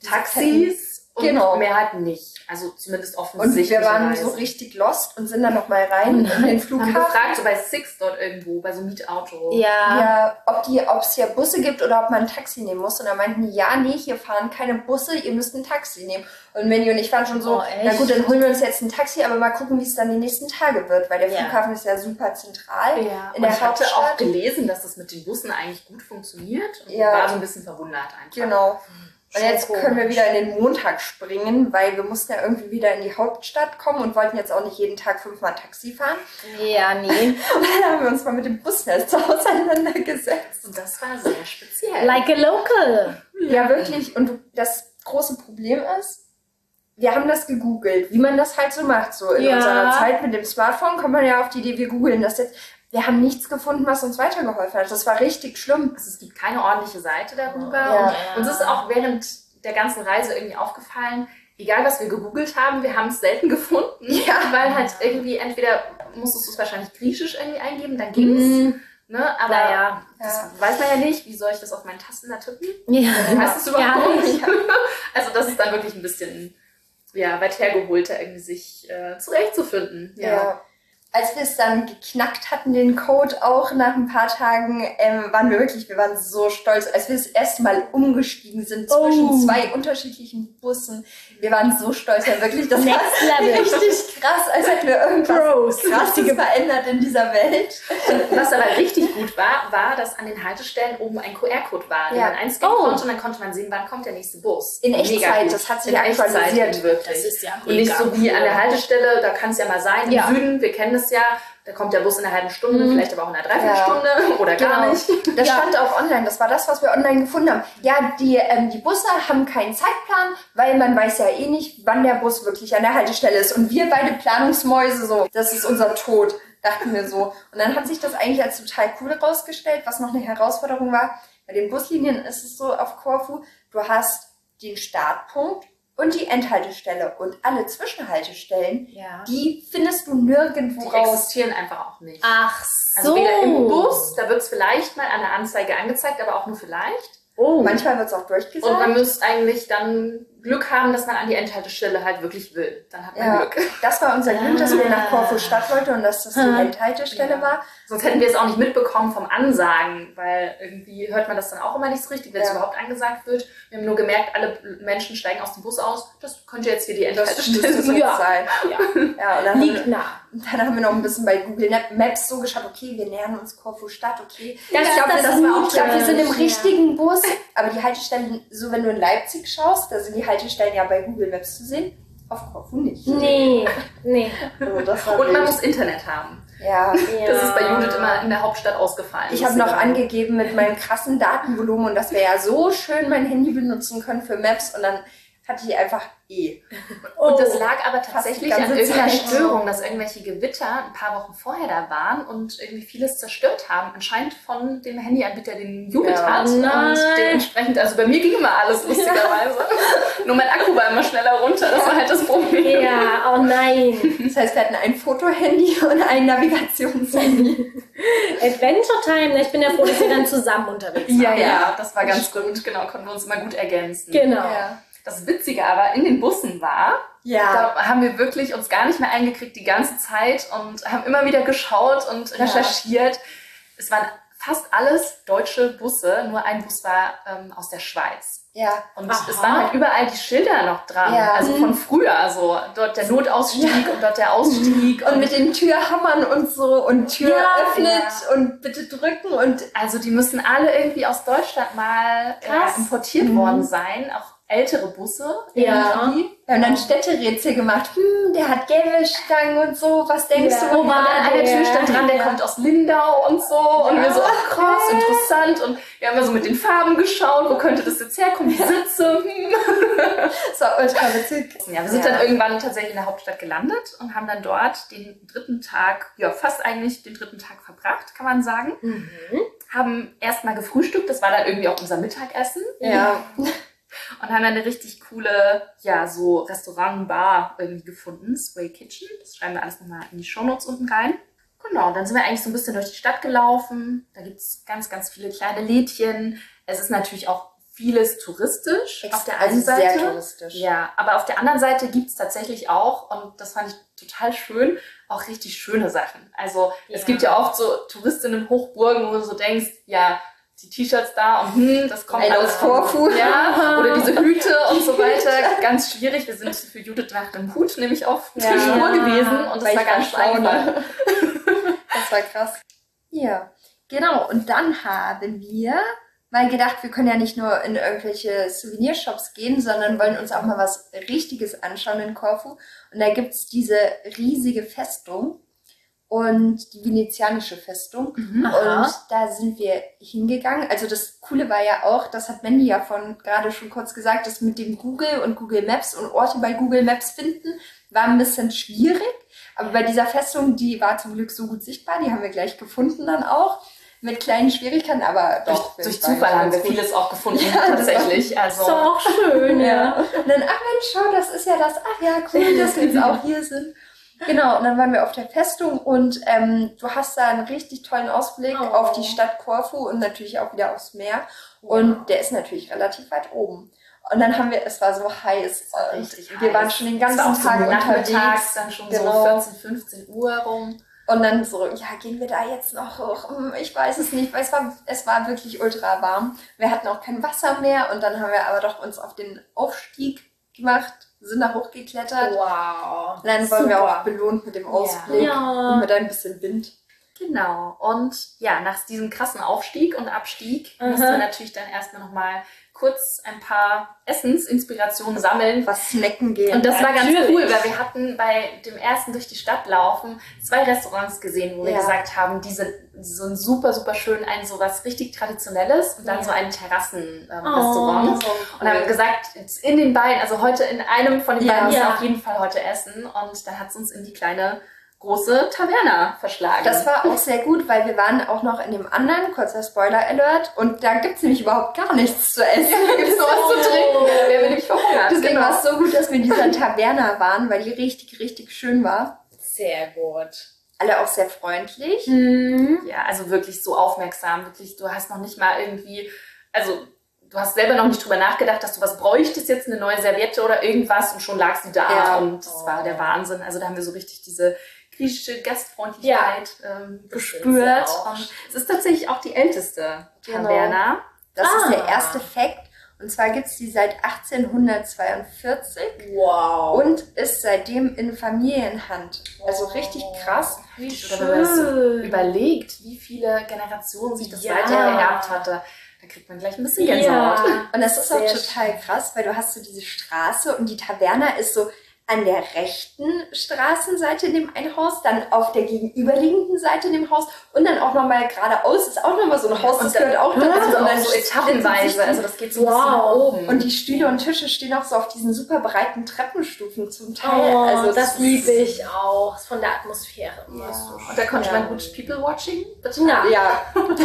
C: Taxis und
B: Genau.
C: mehr halt nicht. Also zumindest
B: Und
C: offensichtlich.
B: wir waren so richtig lost und sind dann nochmal rein in den
C: haben
B: Flughafen.
C: gefragt, so bei Six dort irgendwo, bei so einem Mietauto.
D: Ja.
B: Ja, ob es hier Busse gibt oder ob man ein Taxi nehmen muss. Und da meinten die, ja, nee, hier fahren keine Busse, ihr müsst ein Taxi nehmen. Und Manny und ich waren schon so,
D: Oh, echt?
B: na gut, dann holen wir uns jetzt ein Taxi, aber mal gucken, wie es dann die nächsten Tage wird. Weil der
D: Ja.
B: Flughafen ist ja super zentral
C: Ja,
B: in
C: und
B: der
C: ich hatte auch
B: Hauptstadt.
C: gelesen, dass das mit den Bussen eigentlich gut funktioniert und
B: Ja.
C: war so ein bisschen verwundert einfach.
B: Genau. Und jetzt
D: Schon
B: können wir
D: komisch.
B: wieder in den Montag springen, weil wir mussten ja irgendwie wieder in die Hauptstadt kommen und wollten jetzt auch nicht jeden Tag 5-mal Taxi fahren.
D: Ja, nee.
B: Und dann haben wir uns mal mit dem Busnetz auseinandergesetzt.
C: Und das war sehr speziell.
D: Like a local.
B: Ja, wirklich. Und das große Problem ist, wir haben das gegoogelt, wie man das halt so macht. So in
D: Ja.
B: unserer Zeit mit dem Smartphone kommt man ja auf die Idee, wir googeln das jetzt. Wir haben nichts gefunden, was uns weitergeholfen hat. Das war richtig schlimm.
C: Also es gibt keine ordentliche Seite darüber.
B: Ja.
C: Und uns ist auch während der ganzen Reise irgendwie aufgefallen, egal was wir gegoogelt haben, wir haben es selten gefunden.
B: Ja.
C: Weil halt irgendwie entweder musstest du es wahrscheinlich griechisch irgendwie eingeben, dann ging's.
D: Mhm.
C: Ne? Aber
D: Naja.
C: das weiß man ja nicht. Wie soll ich das auf meinen Tasten da tippen?
D: Ja.
C: Heißt es überhaupt?
D: nicht.
C: Also das ist dann wirklich ein bisschen weit hergeholt, da irgendwie sich zurechtzufinden.
B: Ja. Als wir es dann geknackt hatten, den Code auch nach ein paar Tagen, wir waren so stolz, als wir das erste Mal umgestiegen sind zwischen zwei unterschiedlichen Bussen. Wir waren so stolz, ja wirklich, das
D: Next
B: war
D: Level.
B: richtig krass, als hätten wir irgendwas
D: Pros.
B: Krasses verändert in dieser Welt.
C: Was aber richtig gut war, dass an den Haltestellen oben ein QR-Code war, den
B: Ja.
C: man einscannen
D: Oh.
C: konnte und dann konnte man sehen, wann kommt der nächste Bus.
B: In
C: Mega
B: Echtzeit,
C: gut.
B: das hat sich
C: in Echtzeit
B: aktualisiert.
C: wirklich.
D: Das ist ja
C: Und nicht so wie
D: mega
C: an der
D: cool.
C: Haltestelle, da kann es ja mal sein, im
D: Ja.
C: Süden, wir kennen das ja, da kommt der Bus in einer halben Stunde, vielleicht aber auch in einer Dreiviertelstunde oder gar
B: Genau.
C: nicht.
B: Das
D: Ja.
B: stand auch online, das war das, was wir online gefunden haben. Ja, die Busse haben keinen Zeitplan, weil man weiß ja eh nicht, wann der Bus wirklich an der Haltestelle ist. Und wir beide Planungsmäuse so, das ist unser Tod, dachten wir so. Und dann hat sich das eigentlich als total cool herausgestellt, was noch eine Herausforderung war. Bei den Buslinien ist es so auf Korfu, du hast den Startpunkt und die Endhaltestelle und alle Zwischenhaltestellen,
D: Ja.
B: die findest du nirgendwo
C: Die
B: raus.
C: existieren einfach auch nicht.
D: Ach
C: Also
D: so.
C: weder im Bus, da wird es vielleicht mal an der Anzeige angezeigt, aber auch nur vielleicht.
D: Oh.
B: Manchmal wird es auch durchgesagt.
C: Und man müsste eigentlich dann Glück haben, dass man an die Endhaltestelle halt wirklich will. Dann hat man
B: Ja,
C: Glück.
B: das war unser Glück, dass wir nach Korfu Stadt wollten und dass das die
D: Ah.
B: Endhaltestelle
C: Ja.
B: war.
C: Sonst hätten wir es auch nicht mitbekommen vom Ansagen, weil irgendwie hört man das dann auch immer nicht so richtig, wenn es
B: Ja.
C: überhaupt angesagt wird. Wir haben nur gemerkt, alle Menschen steigen aus dem Bus aus. Das könnte jetzt hier die
B: Das
C: Endhaltestelle
B: müsste
C: sein.
B: so
D: Ja.
B: sein.
D: Ja.
B: Ja, und dann
D: Liegt nah.
B: haben wir noch ein bisschen bei Google Maps so geschaut, okay, wir nähern uns Korfu Stadt, okay.
D: Das
B: ich
D: ist
B: glaube,
D: das
B: glaub, wir sind im
D: Gute.
B: richtigen Bus, aber die Haltestellen, so wenn du in Leipzig schaust, da sind die Haltestellen ja bei Google Maps zu sehen, auf Korfu nicht.
D: Nee.
B: Also das war
C: Und man
B: wild.
C: muss Internet haben.
B: Ja.
C: Das ist bei Judith immer in der Hauptstadt ausgefallen.
B: Ich habe noch
C: lustigerweise.
B: angegeben mit meinem krassen Datenvolumen und dass wir ja so schön mein Handy benutzen können für Maps und dann hatte ich einfach
C: Und das lag aber tatsächlich
B: die
C: an
B: ganze
C: irgendeiner
B: Zeit.
C: Störung, dass irgendwelche Gewitter ein paar Wochen vorher da waren und irgendwie vieles zerstört haben. Anscheinend von dem Handyanbieter, den Judith
B: Ja.
C: hat.
D: Nein.
C: Und dementsprechend, also bei mir ging immer alles lustigerweise. Nur mein Akku war immer schneller runter, das war halt das Problem.
D: Ja, oh nein.
B: Das heißt, wir hatten ein Fotohandy und ein Navigationshandy.
D: Adventure Time. Ich bin ja froh, dass wir dann zusammen unterwegs waren.
C: Ja, das war ganz gut. Genau, konnten wir uns immer gut ergänzen.
D: Genau.
B: Ja.
C: Das Witzige aber in den Bussen war,
B: Ja.
C: da haben wir wirklich uns gar nicht mehr eingekriegt die ganze Zeit und haben immer wieder geschaut und recherchiert. Es waren fast alles deutsche Busse, nur ein Bus war aus der Schweiz.
B: Ja.
C: Und
D: Aha.
C: es waren halt überall die Schilder noch dran,
B: Ja.
C: also von früher, so dort der Notausstieg und dort der Ausstieg.
B: Und mit den Türhammern und so und Tür
D: Ja,
B: öffnet und bitte drücken und
C: Also die müssen alle irgendwie aus Deutschland mal
D: Krass.
C: importiert worden sein, auch ältere Busse.
B: Ja.
C: irgendwie.
B: Wir haben dann Städterätsel gemacht. Der hat Gäbelstangen und so. Was denkst
D: Ja.
B: du?
C: Wo war an der Tür stand dran, der kommt aus Lindau und so. Und wir so, ach krass, interessant. Und wir haben ja so mit den Farben geschaut, wo könnte das jetzt herkommen, die Sitze.
B: Das war ultra witzig.
C: Ja, wir sind dann irgendwann tatsächlich in der Hauptstadt gelandet und haben dann dort den dritten Tag, ja fast eigentlich den dritten Tag verbracht, kann man sagen. Haben erstmal gefrühstückt, das war dann irgendwie auch unser Mittagessen.
B: Ja.
C: Und haben dann eine richtig coole, ja, so Restaurant, Bar irgendwie gefunden, Sway Kitchen. Das schreiben wir alles nochmal in die Shownotes unten rein. Genau, und dann sind wir eigentlich so ein bisschen durch die Stadt gelaufen. Da gibt es ganz, ganz viele kleine Lädchen. Es ist natürlich auch vieles touristisch auf der einen Seite.
B: Sehr touristisch.
C: Ja, aber auf der anderen Seite gibt es tatsächlich auch, und das fand ich total schön, auch richtig schöne Sachen. Also es gibt ja oft so Touristinnen-Hochburgen, wo du so denkst, ja, die T-Shirts da und das kommt
B: Ein
C: alles
B: aus Vorfuhr.
C: Ja, oder diese Hüte und so weiter. Ganz schwierig. Wir sind für Judith nach einem Hut nämlich auf der Spur gewesen und das war ganz
B: schlau,
C: einfach.
B: Das war krass. Ja, genau. Und dann haben wir mal gedacht, wir können ja nicht nur in irgendwelche Souvenirshops gehen, sondern wollen uns auch mal was Richtiges anschauen in Korfu. Und da gibt's diese riesige Festung und die venezianische Festung. Und da sind wir hingegangen. Also das Coole war ja auch, das hat Mandy ja gerade schon kurz gesagt, das mit dem Google und Google Maps und Orte bei Google Maps finden, war ein bisschen schwierig. Aber bei dieser Festung, die war zum Glück so gut sichtbar, die haben wir gleich gefunden dann auch. Mit kleinen Schwierigkeiten, aber doch.
C: Durch Zufall haben wir vieles auch gefunden, tatsächlich. Also
D: Ist doch auch schön, ja.
B: Und dann, ach Mensch, schau, das ist ja das, ach ja, cool, dass wir jetzt auch hier sind. Genau, und dann waren wir auf der Festung und du hast da einen richtig tollen Ausblick auf die Stadt Korfu und natürlich auch wieder aufs Meer. Und der ist natürlich relativ weit oben. Und dann haben wir, es war so heiß und wir waren schon den ganzen Tag unterwegs.
C: Dann schon so 14, 15 Uhr rum.
B: Und dann so, ja, gehen wir da jetzt noch hoch? Ich weiß es nicht, weil es war wirklich ultra warm. Wir hatten auch kein Wasser mehr und dann haben wir aber doch uns auf den Aufstieg gemacht, sind da hochgeklettert.
D: Wow.
B: Und dann wurden wir auch belohnt mit dem Ausblick und mit ein bisschen Wind.
C: Genau. Und ja, nach diesem krassen Aufstieg und Abstieg mussten wir natürlich dann erstmal nochmal kurz ein paar Essensinspirationen sammeln.
B: Was snacken gehen.
C: Und das war ganz
D: Natürlich.
C: cool, weil wir hatten bei dem ersten durch die Stadt laufen 2 Restaurants gesehen, wo wir gesagt haben, die sind so super, super schön, ein so was richtig Traditionelles und dann so ein Terrassenrestaurant. Und haben gesagt, in den beiden, also heute in einem von den beiden müssen wir auf jeden Fall heute essen. Und dann hat es uns in die kleine große Taverna verschlagen.
B: Das war auch sehr gut, weil wir waren auch noch in dem anderen, kurzer Spoiler-Alert, und da gibt's nämlich überhaupt gar nichts zu essen.
C: Da gibt's nur was zu trinken, da wären wir nämlich verhungert.
B: Deswegen war es so gut, dass wir in dieser Taverna waren, weil die richtig, richtig schön war.
D: Sehr gut.
B: Alle auch sehr freundlich.
C: Ja, also wirklich so aufmerksam, wirklich, du hast noch nicht mal irgendwie, also du hast selber noch nicht drüber nachgedacht, dass du was bräuchtest, jetzt eine neue Serviette oder irgendwas und schon lag sie da und das war der Wahnsinn. Also da haben wir so richtig diese griechische Gastfreundlichkeit gespürt. Und es ist tatsächlich auch die älteste Taverna.
B: Das ist der erste Fakt. Und zwar gibt's die seit 1842 und ist seitdem in Familienhand. Also richtig krass.
C: Oder wenn man das so überlegt, wie viele Generationen sich das weitergeerbt hatte. Da kriegt man gleich ein bisschen Gänsehaut.
B: Und das ist auch total krass, weil du hast so diese Straße und die Taverna ist so an der rechten Straßenseite in dem einen Haus, dann auf der gegenüberliegenden Seite in dem Haus und dann auch nochmal geradeaus ist auch nochmal so ein Haus, das gehört auch dazu.
C: Also
B: Und dann
C: so etappenweise, also das geht so ein bisschen nach oben.
B: Und die Stühle und Tische stehen auch so auf diesen super breiten Treppenstufen zum Teil.
D: Also das liebe ich auch, ist von der Atmosphäre immer so schön.
C: Und da konnte man gut People-Watching
B: betreiben. Ja,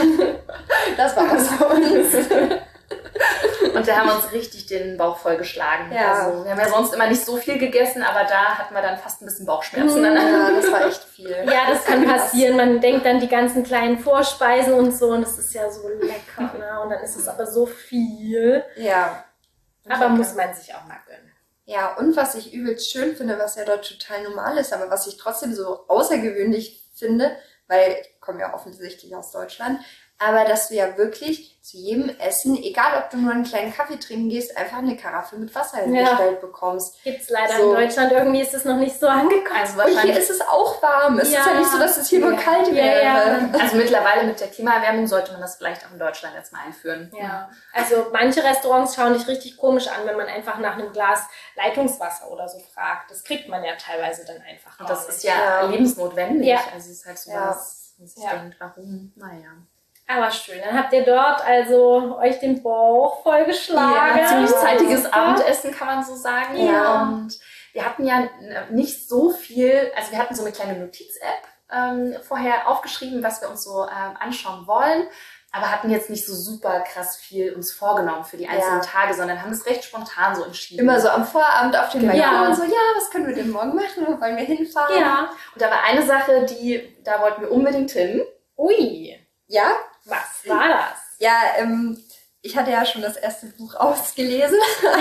B: das war was für uns.
C: Und da haben wir uns richtig den Bauch vollgeschlagen.
B: Ja.
C: Also, wir haben ja sonst immer nicht so viel gegessen, aber da hatten wir dann fast ein bisschen Bauchschmerzen.
B: Ja, das war echt viel.
D: Ja, das kann passieren. Man denkt dann die ganzen kleinen Vorspeisen und so und das ist ja so lecker. Ne? Und dann ist es aber so viel.
B: Ja.
D: Aber muss man sich auch mal gönnen.
B: Ja, und was ich übelst schön finde, was ja dort total normal ist, aber was ich trotzdem so außergewöhnlich finde, weil ich komme ja offensichtlich aus Deutschland, aber dass du ja wirklich zu jedem Essen, egal ob du nur einen kleinen Kaffee trinken gehst, einfach eine Karaffe mit Wasser hingestellt bekommst.
D: Gibt's leider
B: So.
D: in Deutschland. Irgendwie ist es noch nicht so angekommen.
C: Also
B: Und hier
C: wahrscheinlich,
B: ist es auch warm. Es ist ja nicht so, dass es hier nur kalt
D: Ja,
B: wäre.
D: ja.
C: also mittlerweile mit der Klimaerwärmung sollte man das vielleicht auch in Deutschland jetzt mal einführen.
D: Ja, also manche Restaurants schauen dich richtig komisch an, wenn man einfach nach einem Glas Leitungswasser oder so fragt. Das kriegt man ja teilweise dann einfach.
C: Und das
D: gar
C: ist
D: nicht.
C: ja lebensnotwendig.
D: Ja.
C: Also es ist halt so
B: Ja.
C: was, was ich
D: Ja.
C: denke, warum? Naja.
D: Aber schön. Dann habt ihr dort also euch den Bauch vollgeschlagen.
C: Ja, ziemlich zeitiges
D: Super.
C: Abendessen, kann man so sagen.
D: Ja.
C: Und wir hatten ja nicht so viel, also wir hatten so eine kleine Notiz-App vorher aufgeschrieben, was wir uns so anschauen wollen, aber hatten jetzt nicht so super krass viel uns vorgenommen für die einzelnen Tage, sondern haben es recht spontan so entschieden.
B: Immer so am Vorabend auf dem
D: Genau.
B: Balkon und so, ja, was können wir denn morgen machen? Wo wollen wir hinfahren?
D: Ja.
C: Und da war eine Sache, da wollten wir unbedingt hin.
D: Ui.
B: Ja?
D: Was war das?
B: Ja, ich hatte ja schon das erste Buch ausgelesen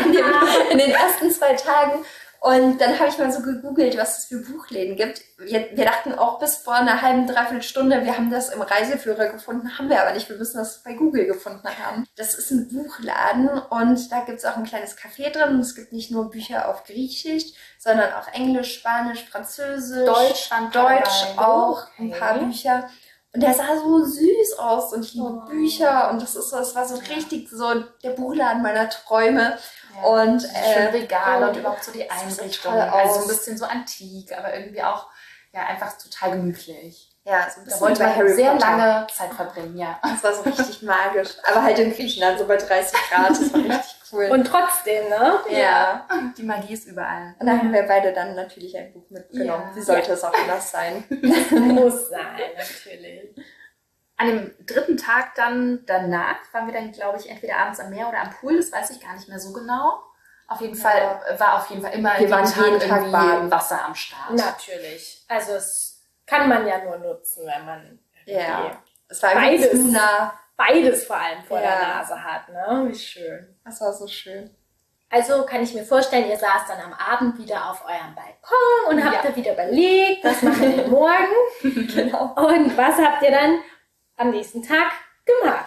B: in den ersten 2 Tagen. Und dann habe ich mal so gegoogelt, was es für Buchläden gibt. Wir dachten auch bis vor einer halben, dreiviertel Stunde, wir haben das im Reiseführer gefunden, haben wir aber nicht. Wir müssen das bei Google gefunden haben. Das ist ein Buchladen und da gibt es auch ein kleines Café drin. Und es gibt nicht nur Bücher auf Griechisch, sondern auch Englisch, Spanisch, Französisch,
C: Deutsch dabei.
B: auch, ein paar Bücher. Und der sah so süß aus und ich liebe Bücher und das war so richtig so der Buchladen meiner Träume.
C: Ja,
B: Und
C: schöne Regale und überhaupt so die
B: das sieht
C: Einrichtung.
B: toll
C: Also
B: aus.
C: ein bisschen so antik, aber irgendwie auch einfach total gemütlich.
B: Ja, so ein
C: Da
B: bisschen
C: wollte
B: bei
C: man
B: Harry
C: sehr
B: Potter.
C: lange Zeit verbringen, ja.
B: Das war so richtig magisch. Aber halt in Griechenland, so bei 30 Grad, das war richtig cool.
D: Und trotzdem, ne?
B: ja.
C: Die Magie ist überall.
B: Und da haben wir beide dann natürlich ein Buch mitgenommen.
C: Ja.
B: Wie sollte es auch anders sein?
D: Muss sein, natürlich.
C: An dem 3. Tag dann danach waren wir dann, glaube ich, entweder abends am Meer oder am Pool, das weiß ich gar nicht mehr so genau. Auf jeden Fall war auf jeden Fall immer
B: Wir waren jeden Tag
C: irgendwie
B: baden.
C: Wasser am Start.
D: Natürlich. Also es kann man ja nur nutzen, wenn man
B: Ja. Es war
D: Beides.
B: irgendwie zu nah.
D: beides vor allem vor der
B: Ja.
D: Nase hat, ne? Wie schön.
B: Das war so schön.
D: Also kann ich mir vorstellen, ihr saßt dann am Abend wieder auf eurem Balkon und habt da wieder überlegt, was machen wir denn morgen?
B: Genau.
D: Und was habt ihr dann am nächsten Tag gemacht?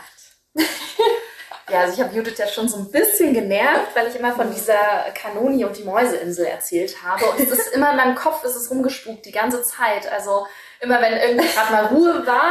C: Ja, also ich habe Judith ja schon so ein bisschen genervt, weil ich immer von dieser Kanoni und die Mäuseinsel erzählt habe. Und es ist immer in meinem Kopf, ist es rumgespukt die ganze Zeit. Also immer wenn irgendwie gerade mal Ruhe war,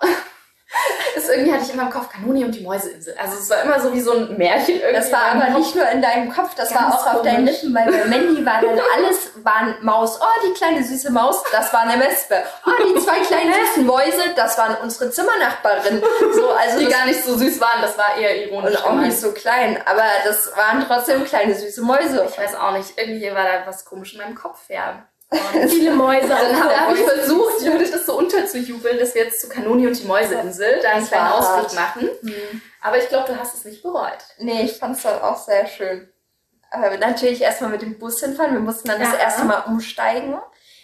C: hatte ich immer im Kopf Kanoni und die Mäuseinsel. Also es war immer so wie so ein Märchen irgendwie.
B: Das war
C: in meinem
B: aber
C: Kopf.
B: nicht nur in deinem Kopf, das war
C: Ganz
B: auch auf deinen
C: komisch.
B: Lippen, weil bei Mandy war dann waren Maus. Oh, die kleine süße Maus, das war eine Wespe. Oh, die 2 kleinen süßen Mäuse, das waren unsere Zimmernachbarin. So, also
C: Die
B: das
C: gar nicht so süß waren, das war eher ironisch.
B: und auch nicht so klein, aber das waren trotzdem kleine süße Mäuse.
C: Ich weiß auch nicht, irgendwie war da was komisch in meinem Kopf, ja.
D: Viele Mäuse.
C: Dann
D: auf
C: habe ich
D: Mäuse.
C: versucht, Judith das so unterzujubeln, dass wir jetzt zu Kanoni und die Mäuseinsel da einen
B: Das
C: kleinen
B: war
C: Ausflug
B: hart.
C: machen. Aber ich glaube, du hast es nicht bereut.
B: Nee, ich fand es dann auch sehr schön. Aber natürlich erstmal mit dem Bus hinfahren. Wir mussten dann das
D: Ja.
B: erste Mal umsteigen.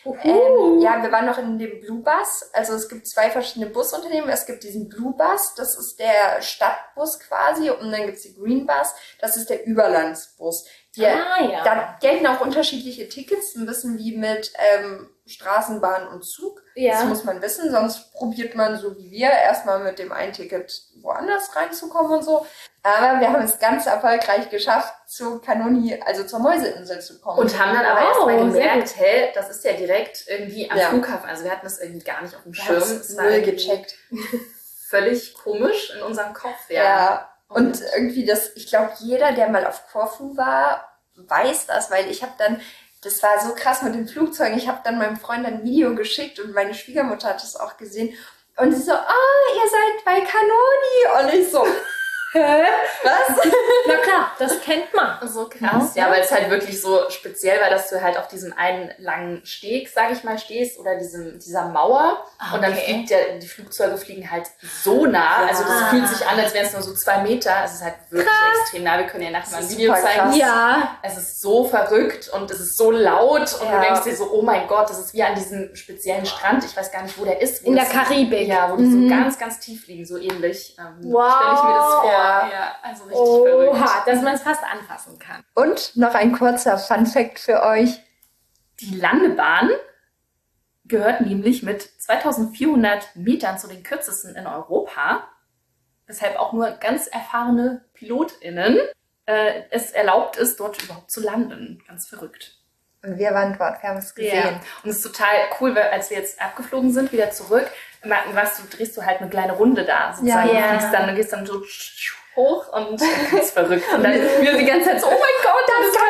B: Ja, wir waren noch in dem Blue Bus. Also es gibt 2 verschiedene Busunternehmen. Es gibt diesen Blue Bus, das ist der Stadtbus quasi. Und dann gibt es die Green Bus, das ist der Überlandsbus.
D: Ja.
B: Da gelten auch unterschiedliche Tickets, ein bisschen wie mit Straßenbahn und Zug.
D: Ja.
B: Das muss man wissen, sonst probiert man so wie wir erstmal mit dem einen Ticket woanders reinzukommen und so. Aber wir haben es ganz erfolgreich geschafft, zu Kanoni, also zur Mäuseinsel zu kommen.
C: Und haben dann aber
D: Wow,
C: erstmal
D: sehr
C: gemerkt, hey, das ist ja direkt irgendwie am
B: Ja.
C: Flughafen. Also wir hatten das irgendwie gar nicht auf dem
B: Wir
C: Schirm.
B: haben
C: Es
B: es
C: war
B: null
C: irgendwie
B: gecheckt.
C: völlig komisch in unserem Kopf.
B: Ja. Und irgendwie ich glaube, jeder, der mal auf Korfu war, weiß das, weil das war so krass mit den Flugzeugen. Ich habe dann meinem Freund ein Video geschickt und meine Schwiegermutter hat es auch gesehen. Und sie so, ihr seid bei Kanoni. Und ich so,
D: Hä?
B: was?
D: Na klar, das kennt man.
C: So krass. Ja, weil es halt wirklich so speziell war, dass du halt auf diesem einen langen Steg, sag ich mal, stehst oder dieser Mauer. Und dann die Flugzeuge fliegen halt so nah.
B: Ja.
C: Also das fühlt sich an, als wären es nur so 2 Meter. Es ist halt wirklich extrem nah. Wir können ja nachher mal ein
B: Das ist
C: Video
B: super
C: zeigen.
B: krass.
D: Ja.
C: Es ist so verrückt und es ist so laut und
B: Ja.
C: du denkst dir so, oh mein Gott, das ist wie an diesem speziellen Strand. Ich weiß gar nicht, wo der ist. Wo
D: In der
C: das-
D: Karibik.
C: Ja, wo die so ganz, ganz tief liegen, so ähnlich.
D: Wow.
C: Stelle ich mir das vor.
B: Ja.
C: Ja, also richtig verrückt.
D: Oha, dass man es fast anfassen kann.
B: Und noch ein kurzer Fun-Fact für euch.
C: Die Landebahn gehört nämlich mit 2400 Metern zu den kürzesten in Europa. weshalb auch nur ganz erfahrene PilotInnen es erlaubt ist, dort überhaupt zu landen. Ganz verrückt.
B: Und wir waren dort, wir haben es gesehen.
C: Ja. Und es ist total cool, weil als wir jetzt abgeflogen sind, wieder zurück, drehst du halt eine kleine Runde da sozusagen.
D: Ja.
C: Du gehst dann so hoch und ganz verrückt. Und dann wir die ganze Zeit so, oh mein Gott, das ist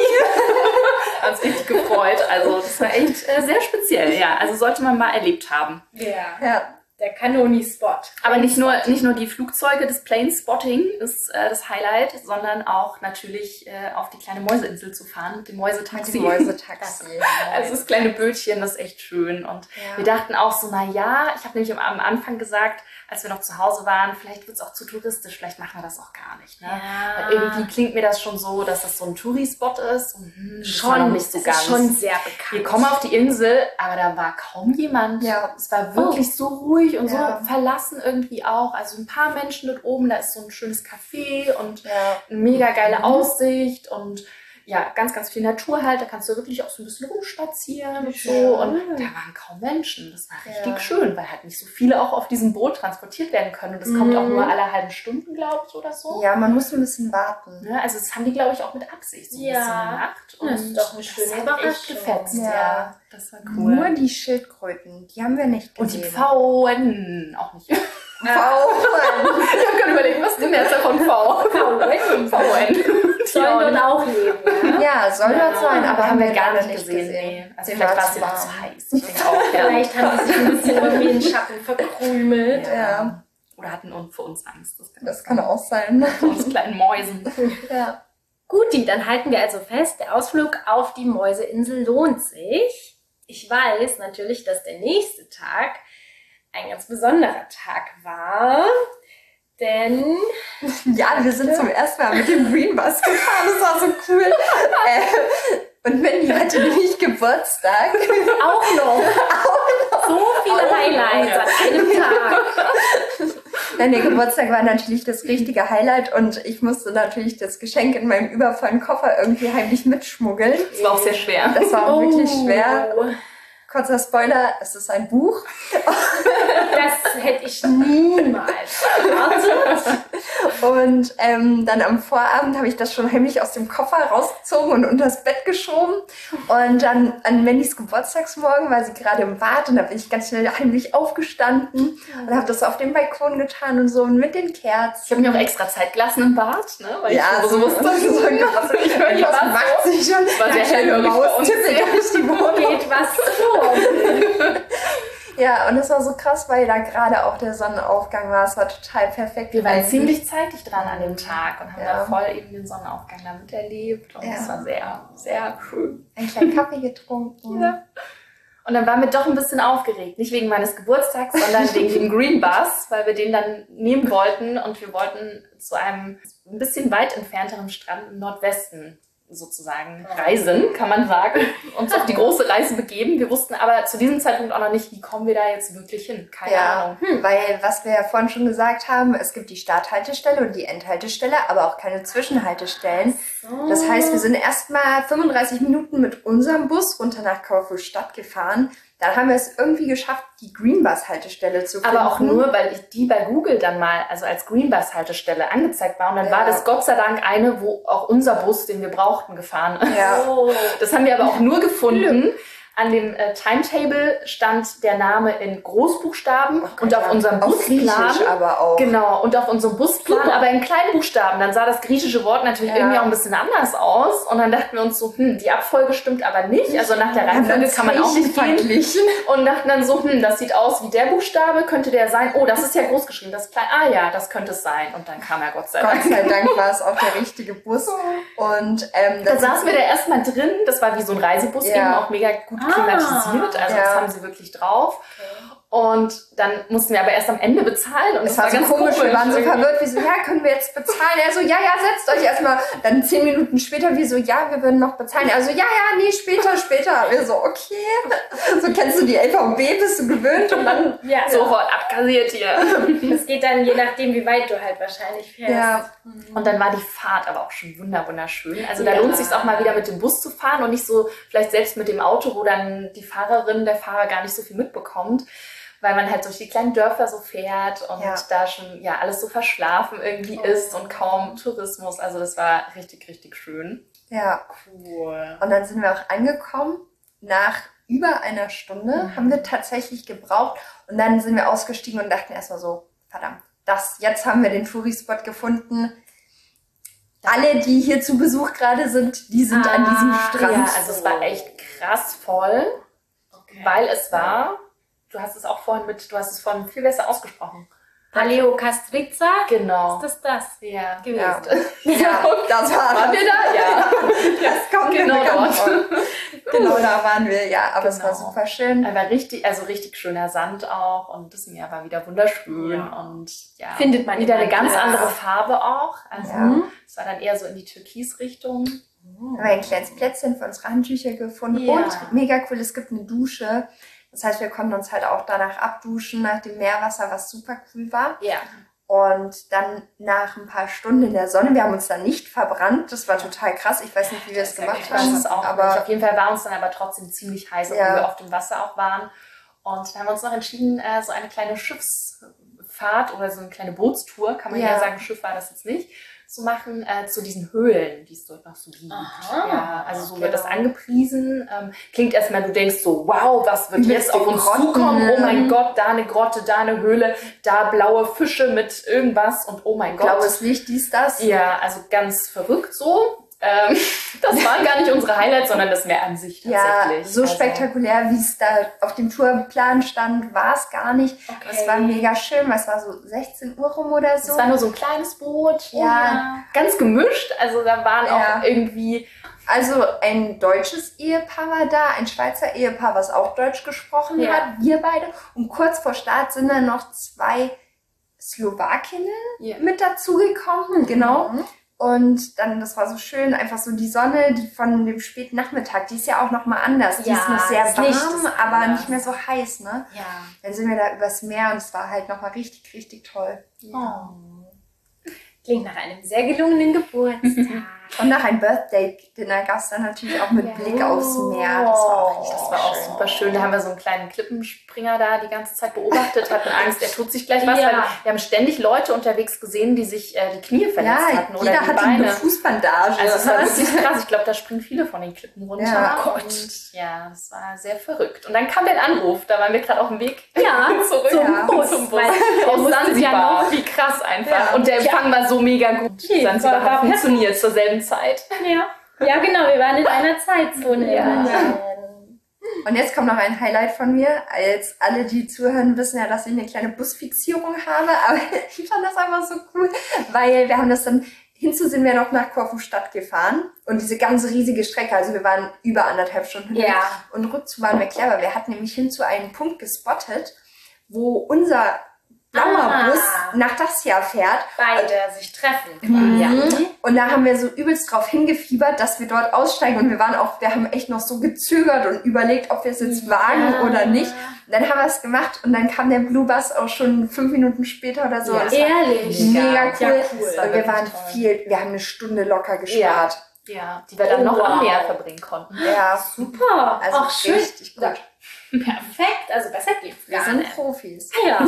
C: Kanoni! Haben uns richtig gefreut. Also das war echt sehr speziell, ja. Also sollte man mal erlebt haben.
B: Ja.
D: Der Kanoni-Spot.
C: Aber nicht nur die Flugzeuge, das Plane-Spotting ist das Highlight, sondern auch natürlich auf die kleine Mäuseinsel zu fahren mit dem Mäusetaxi.
B: Mäusetaxi.
C: Also das kleine Bötchen, das ist echt schön. Und wir dachten auch so, na ja, ich habe nämlich am Anfang gesagt, als wir noch zu Hause waren, vielleicht wird es auch zu touristisch, vielleicht machen wir das auch gar nicht. Ne?
D: Ja.
C: Weil irgendwie klingt mir das schon so, dass das so ein Touri-Spot ist. Und, das war noch nicht so
D: es
C: ganz.
D: ist schon sehr bekannt.
C: Wir kommen auf die Insel, aber da war kaum jemand.
B: Ja.
C: Es war wirklich so ruhig und
B: Ja.
C: so verlassen irgendwie auch. Also ein paar Menschen dort oben, da ist so ein schönes Café und
B: Ja.
C: eine mega geile Aussicht und ja, ganz, ganz viel Natur halt. Da kannst du wirklich auch so ein bisschen rumspazieren und so. Und da waren kaum Menschen. Das war richtig schön, weil halt nicht so viele auch auf diesem Boot transportiert werden können. Und das kommt auch nur alle halben Stunden, glaube ich, oder so.
B: Ja, man muss ein bisschen warten.
C: Ne? Also das haben die, glaube ich, auch mit Absicht so ein bisschen gemacht. Und
D: das ist doch eine schöne
C: das hat
D: Überraschung.
C: echt gefetzt.
B: Ja.
C: Ja, das war cool.
B: Nur die Schildkröten, die haben wir nicht
C: Und die
B: gesehen.
C: Pfauen auch nicht.
B: Pfauen.
C: Ich habe gerade überlegt, was ist denn jetzt von V? Pfauen.
D: Sollen dort auch leben, ja?
B: Ja, soll dort sein, aber haben wir
C: gar
B: gar
C: nicht
B: gesehen.
C: Nee. Also
B: Dem
C: vielleicht war es
B: war's
C: ja
B: warm.
C: zu heiß. Ich denke auch, ja.
D: Vielleicht haben sie sich ein bisschen irgendwie in den Schatten verkrümelt.
B: Ja,
C: Oder hatten vor uns Angst.
B: das kann auch sein.
C: Vor uns kleinen Mäusen.
B: Ja.
D: Guti, dann halten wir also fest, der Ausflug auf die Mäuseinsel lohnt sich. Ich weiß natürlich, dass der nächste Tag ein ganz besonderer Tag war, denn
B: Ja, wir sind zum ersten Mal mit dem Green Bus gefahren. Das war so cool. Und Mandy hatte nämlich Geburtstag.
D: auch noch so viele Highlights an einem Tag.
B: Nein, der Geburtstag war natürlich das richtige Highlight und ich musste natürlich das Geschenk in meinem übervollen Koffer irgendwie heimlich mitschmuggeln.
C: Das war auch sehr schwer.
B: Das war auch wirklich schwer. Kurzer Spoiler, es ist ein Buch.
D: Das hätte ich niemals erwartet.
B: Und dann am Vorabend habe ich das schon heimlich aus dem Koffer rausgezogen und unters Bett geschoben. Und dann an Mandys Geburtstagsmorgen war sie gerade im Bad und da bin ich ganz schnell heimlich aufgestanden und habe das auf dem Balkon getan und so und mit den Kerzen.
C: Ich habe mir auch extra Zeit gelassen im Bad, ne? Weil
B: Ja,
C: ich so wusste,
B: ich höre
C: Ja,
B: was
C: so.
B: macht sie schon.
C: war sehr hellhörig bei uns.
B: Tippe durch die Wohnung.
D: Geht was vor.
B: Ja, und es war so krass, weil da gerade auch der Sonnenaufgang war. Es war total perfekt.
C: Wir waren ziemlich zeitig dran an dem Tag und haben
B: Ja.
C: da voll eben den Sonnenaufgang damit erlebt. Und
B: Ja.
C: es war sehr, sehr schön.
B: einen kleinen Kaffee getrunken.
C: Ja. Und dann waren wir doch ein bisschen aufgeregt. Nicht wegen meines Geburtstags, sondern wegen dem Green Bus, weil wir den dann nehmen wollten. Und wir wollten zu einem ein bisschen weit entfernteren Strand im Nordwesten sozusagen reisen, kann man sagen. Uns auf die große Reise begeben. Wir wussten aber zu diesem Zeitpunkt auch noch nicht, wie kommen wir da jetzt wirklich hin. Keine Ahnung.
B: Weil, was wir ja vorhin schon gesagt haben, es gibt die Starthaltestelle und die Endhaltestelle, aber auch keine Zwischenhaltestellen. Das heißt, wir sind erstmal 35 Minuten mit unserem Bus runter nach Kaufhof-Stadt gefahren. Dann haben wir es irgendwie geschafft, die Greenbus-Haltestelle zu finden.
C: Aber auch nur, weil die bei Google dann mal, also als Greenbus-Haltestelle angezeigt war. Und dann
B: Ja.
C: war das Gott sei Dank eine, wo auch unser Bus, den wir brauchten, gefahren ist.
B: Ja.
D: Oh.
C: Das haben wir aber auch nur gefunden. An dem Timetable stand der Name in Großbuchstaben und auf unserem
B: auf
C: Busplan.
B: Griechisch aber auch.
C: Genau, und auf unserem Busplan, aber in kleinen Buchstaben. Dann sah das griechische Wort natürlich
B: Ja.
C: irgendwie auch ein bisschen anders aus. Und dann dachten wir uns so, die Abfolge stimmt aber nicht. Also nach der Reihenfolge kann man auch nicht gehen.
B: verglichen.
C: Und dachten dann so, das sieht aus wie der Buchstabe, könnte der sein. Oh, das ist ja groß geschrieben, das ist klein. Ah ja, das könnte es sein. Und dann kam er Gott sei Dank.
B: Gott sei Dank war es auch der richtige Bus. Und
C: Da saßen wir da erstmal drin. Das war wie so ein Reisebus,
B: Ja.
C: eben auch mega gut klimatisiert. Also
B: Ja.
C: das haben sie wirklich drauf. Und dann mussten wir aber erst am Ende bezahlen. Und
B: es war so komisch, wir waren so
C: irgendwie.
B: verwirrt, wie so, ja, können wir jetzt bezahlen? Er so, ja, setzt euch erstmal. Dann 10 Minuten später, wir so, ja, wir würden noch bezahlen. Also, ja, nee, später. Wir so, okay. So kennst du die LVB, bist du gewöhnt und dann,
D: Ja,
C: Sofort abkassiert hier.
D: das geht dann je nachdem, wie weit du halt wahrscheinlich fährst.
B: ja.
C: Und dann war die Fahrt aber auch schon wunderschön. Also da
D: Ja.
C: lohnt es sich auch mal wieder mit dem Bus zu fahren und nicht so vielleicht selbst mit dem Auto, wo dann die Fahrerin, der Fahrer gar nicht so viel mitbekommt. weil man halt durch die kleinen Dörfer so fährt und
B: Ja.
C: da schon ja alles so verschlafen irgendwie ist und kaum Tourismus. Also das war richtig, richtig schön.
B: Ja.
C: Cool.
B: Und dann sind wir auch angekommen. Nach über einer Stunde haben wir tatsächlich gebraucht. Und dann sind wir ausgestiegen und dachten erstmal so, verdammt, jetzt haben wir den Touri-Spot gefunden. Alle, die hier zu Besuch gerade sind, die sind an diesem Strand.
C: Ja, also es war echt krass voll, weil es war, du hast es vorhin viel besser ausgesprochen.
D: Paleo Castrizza?
C: Genau.
D: Ist das
C: Ja.
D: gewesen?
B: Ja, das war
C: Waren wir da? Ja.
B: Das kommt
C: Genau
B: mir bekannt
C: dort.
B: vor. Genau da waren wir, ja. Aber es war
C: Genau.
B: super schön.
C: Aber richtig schöner Sand auch und das Meer war wieder wunderschön und ja,
D: Findet man
C: wieder eine
D: immer.
C: ganz
B: Ja.
C: andere Farbe auch. Also
B: Ja.
C: es war dann eher so in die Türkisrichtung.
B: Haben wir ein kleines Plätzchen für unsere Handtücher gefunden.
C: Ja.
B: Und mega cool, es gibt eine Dusche. Das heißt, wir konnten uns halt auch danach abduschen, nach dem Meerwasser, was super cool war.
D: Ja.
B: Und dann nach ein paar Stunden in der Sonne, wir haben uns dann nicht verbrannt. Das war total krass. Ich weiß nicht, wie wir es gemacht
C: Ich weiß
B: haben.
C: es auch nicht.
B: Aber
C: Auf jeden Fall war uns dann aber trotzdem ziemlich heiß, obwohl
B: Ja.
C: wir auf dem Wasser auch waren. Und dann haben wir uns noch entschieden, so eine kleine Schiffsfahrt oder so eine kleine Bootstour, kann man ja,
B: Ja.
C: sagen, Schiff war das jetzt nicht, zu machen, zu diesen Höhlen, die es dort noch so gibt.
D: Aha.
C: Ja, also so
B: Genau.
C: wird das angepriesen. Klingt erstmal, du denkst so, wow, was wird
B: Übelste
C: jetzt auf uns
B: Grotten.
C: zukommen? Oh mein Gott, da eine Grotte, da eine Höhle, da blaue Fische mit irgendwas und oh mein Gott.
B: blaues Licht, dies, das.
C: Ja, also ganz verrückt so. Das waren gar nicht unsere Highlights, sondern das Meer an sich
B: Ja,
C: tatsächlich.
B: so
C: Also,
B: spektakulär, wie es da auf dem Tourplan stand, war es gar nicht.
C: Okay.
B: Es war mega schön, weil es war so 16 Uhr rum oder so.
C: Es war nur so ein kleines Boot.
B: Ja.
C: Ganz gemischt. Also da waren
B: Ja.
C: auch irgendwie.
B: Also ein deutsches Ehepaar war da, ein Schweizer Ehepaar, was auch Deutsch gesprochen
C: Ja.
B: hat, wir beide. Und kurz vor Start sind dann noch 2 Slowakinnen
C: Ja.
B: mit dazugekommen, genau. Und dann, das war so schön, einfach so die Sonne, die von dem späten Nachmittag, die ist ja auch nochmal anders. Die
D: Ja,
B: ist noch sehr
D: das Licht
B: warm,
D: ist
B: aber
D: anders.
B: nicht mehr so heiß, ne?
D: Ja.
B: Dann sind wir da übers Meer und es war halt nochmal richtig, richtig toll.
D: Klingt nach einem sehr gelungenen Geburtstag.
B: Und nach einem Birthday-Dinner gab es dann natürlich auch mit Blick aufs Meer. Das war auch richtig
C: Das war auch
B: schön.
C: super schön. Da haben wir so einen kleinen Klippenspringer da die ganze Zeit beobachtet, hatten Angst, er tut sich gleich was.
D: Ja.
C: Weil wir haben ständig Leute unterwegs gesehen, die sich die Knie verletzt
B: Ja,
C: hatten oder
B: jeder
C: die
B: hatte
C: Beine.
B: eine Fußbandage.
C: Also es war
B: Was?
C: wirklich krass. Ich glaube, da springen viele von den Klippen runter.
B: Ja.
D: Oh Gott.
C: Und ja, das war sehr verrückt. Und dann kam der Anruf. Da waren wir gerade auf dem Weg
D: Ja,
C: zurück
B: zum
D: Bus,
C: zum Bus.
D: weil er
C: Aus
D: musste
C: Sansibar.
D: ja noch-
C: Wie krass einfach.
B: Ja.
C: Und der Empfang war so mega gut.
D: Okay,
C: Sansibar
D: war
C: hat funktioniert zur selben Zeit.
D: Ja, genau, wir waren in einer Zeitzone.
C: Ja.
B: Und jetzt kommt noch ein Highlight von mir. Als alle, die zuhören, wissen ja, dass ich eine kleine Busfixierung habe. Aber ich fand das einfach so cool, weil wir haben das dann, hinzu sind wir noch nach Korfu-Stadt gefahren. Und diese ganze riesige Strecke, also wir waren über 1,5 Stunden
D: Ja.
B: Und rückzu waren wir clever. Wir hatten nämlich hinzu einen Punkt gespottet, wo unser blauer Bus nach Dacia fährt.
D: Beide sich treffen.
B: Mhm. Und da haben wir so übelst drauf hingefiebert, dass wir dort aussteigen. Und wir haben echt noch so gezögert und überlegt, ob wir es jetzt wagen oder nicht. Und dann haben wir es gemacht und dann kam der Blue Bus auch schon 5 Minuten später oder so.
C: Ja.
B: Und es war
D: Ehrlich.
B: mega cool.
D: Ja, cool.
B: Und wir waren wir haben eine Stunde locker gespart.
C: Ja, die wir dann noch am
D: Wow.
C: Meer verbringen konnten.
B: Ja,
D: Super.
B: also
D: Auch schön.
B: richtig gut.
D: Perfekt. Also besser geht's
B: Wir
D: gar
B: sind
D: nicht.
B: Profis.
D: Ja.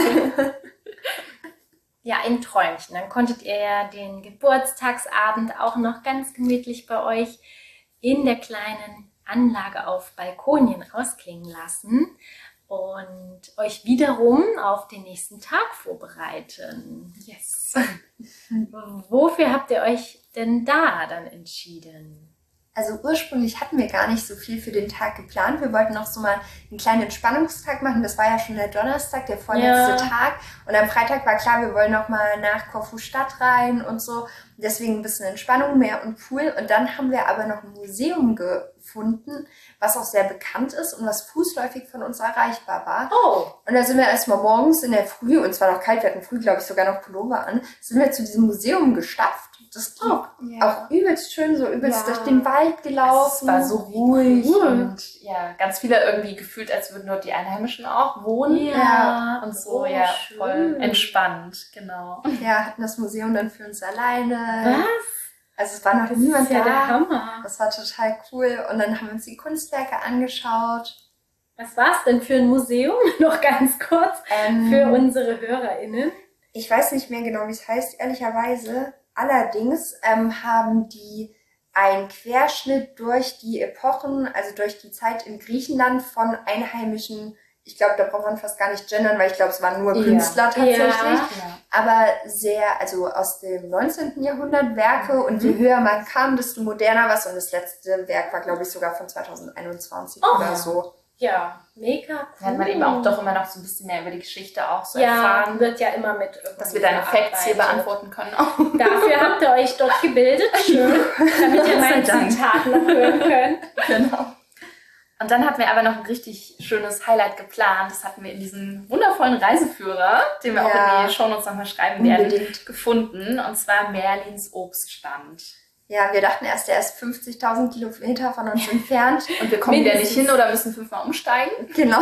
D: Ja, ein Träumchen. Dann konntet ihr ja den Geburtstagsabend auch noch ganz gemütlich bei euch in der kleinen Anlage auf Balkonien ausklingen lassen und euch wiederum auf den nächsten Tag vorbereiten.
C: Yes.
D: Wofür habt ihr euch denn da dann entschieden?
B: Also ursprünglich hatten wir gar nicht so viel für den Tag geplant. Wir wollten noch so mal einen kleinen Entspannungstag machen. Das war ja schon der Donnerstag, der vorletzte
D: Ja.
B: Tag. Und am Freitag war klar, wir wollen noch mal nach Korfu-Stadt rein und so. Deswegen ein bisschen Entspannung, Meer und Pool. Und dann haben wir aber noch ein Museum gefunden, was auch sehr bekannt ist und was fußläufig von uns erreichbar war.
D: Oh,
B: Und da sind wir erstmal morgens in der Früh, und es war noch kalt, wir hatten früh, glaube ich, sogar noch Pullover an, sind wir zu diesem Museum gestapft. Das ging auch übelst schön, so übelst
C: Ja.
B: durch den Wald gelaufen.
C: Es war so ruhig
B: Cool.
C: und ja, ganz viele irgendwie gefühlt, als würden dort die Einheimischen auch wohnen.
B: Ja.
C: Und so,
D: Oh,
C: ja,
D: schön.
C: voll entspannt, genau.
B: Ja, hatten das Museum dann für uns alleine.
D: was?
B: Also es war noch niemand
D: Ja, der
B: da.
D: Hammer.
B: Das war total cool. Und dann haben wir uns die Kunstwerke angeschaut.
D: Was war es denn für ein Museum? Noch ganz kurz für unsere HörerInnen.
B: Ich weiß nicht mehr genau, wie es heißt, ehrlicherweise. Allerdings haben die einen Querschnitt durch die Epochen, also durch die Zeit in Griechenland von einheimischen, ich glaube, da braucht man fast gar nicht gendern, weil ich glaube, es waren nur Künstler tatsächlich,
D: Ja.
B: aber sehr, also aus dem 19. Jahrhundert Werke und je höher man kam, desto moderner was und das letzte Werk war, glaube ich, sogar von 2021 oder so.
D: Ja, mega cool.
C: Da hat man eben auch doch immer noch so ein bisschen mehr über die Geschichte auch so
D: ja,
C: erfahren,
D: wird ja immer mit
C: dass wir deine Facts hier beantworten können.
D: Dafür habt ihr euch dort gebildet, schön, damit ihr mein Zitat noch hören könnt.
C: Genau. Und dann hatten wir aber noch ein richtig schönes Highlight geplant. Das hatten wir in diesem wundervollen Reiseführer, den wir auch in die Shownotes nochmal schreiben werden, gefunden. Und zwar Merlins Obststand.
B: Ja, wir dachten erst, der ist 50.000 Kilometer von uns entfernt.
C: Und wir kommen wieder nicht hin oder müssen 5-mal umsteigen.
B: Genau.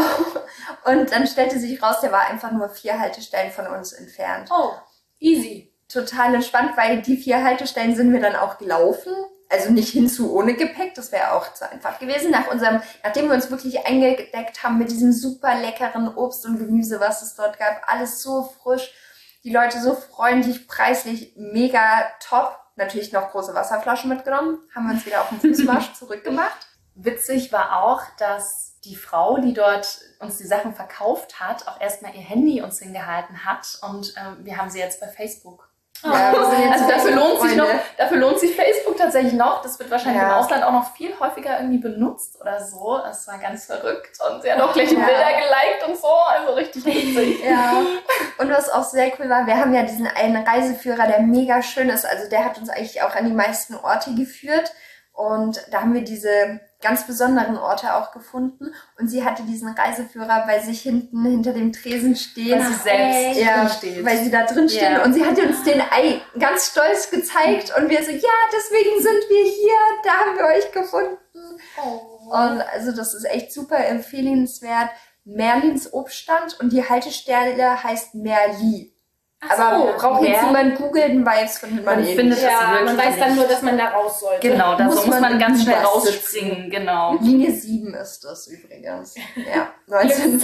B: Und dann stellte sich raus, der war einfach nur 4 Haltestellen von uns entfernt.
D: Oh, easy.
B: Total entspannt, weil die 4 Haltestellen sind wir dann auch gelaufen. Also nicht hinzu ohne Gepäck, das wäre auch zu einfach gewesen. Nachdem wir uns wirklich eingedeckt haben mit diesem super leckeren Obst und Gemüse, was es dort gab, alles so frisch, die Leute so freundlich, preislich mega top. Natürlich noch große Wasserflaschen mitgenommen, haben wir uns wieder auf den Fußmarsch zurückgemacht.
C: Witzig war auch, dass die Frau, die dort uns die Sachen verkauft hat, auch erstmal ihr Handy uns hingehalten hat und wir haben sie jetzt bei Facebook.
B: Ja, wir sind jetzt
C: Also
B: Facebook-Freunde.
C: dafür lohnt sich Facebook tatsächlich noch. Das wird wahrscheinlich im Ausland auch noch viel häufiger irgendwie benutzt oder so. Das war ganz verrückt und sie hat auch gleich Bilder geliked und so, also richtig witzig.
B: Ja, und was auch sehr cool war, wir haben ja diesen einen Reiseführer, der mega schön ist. Also der hat uns eigentlich auch an die meisten Orte geführt. Und da haben wir diese ganz besonderen Orte auch gefunden. Und sie hatte diesen Reiseführer bei sich hinten hinter dem Tresen stehen.
C: Weil sie selbst drin steht.
B: Weil sie da drin steht.
C: Ja.
B: Und sie hat uns den ganz stolz gezeigt. Und wir so, ja, deswegen sind wir hier. Da haben wir euch gefunden.
C: Oh.
B: Und also das ist echt super empfehlenswert. Merlins Obststand und die Haltestelle heißt Merli. Aber braucht jetzt niemand googeln, weil es findet man eh
C: findet
B: nicht.
C: das wirklich
D: man weiß dann
C: nicht.
D: nur, dass man da raus sollte.
C: Genau, da muss man ganz schnell
B: U-Bus
C: rausspringen, genau.
B: Linie 7 ist das übrigens. Ja, 19.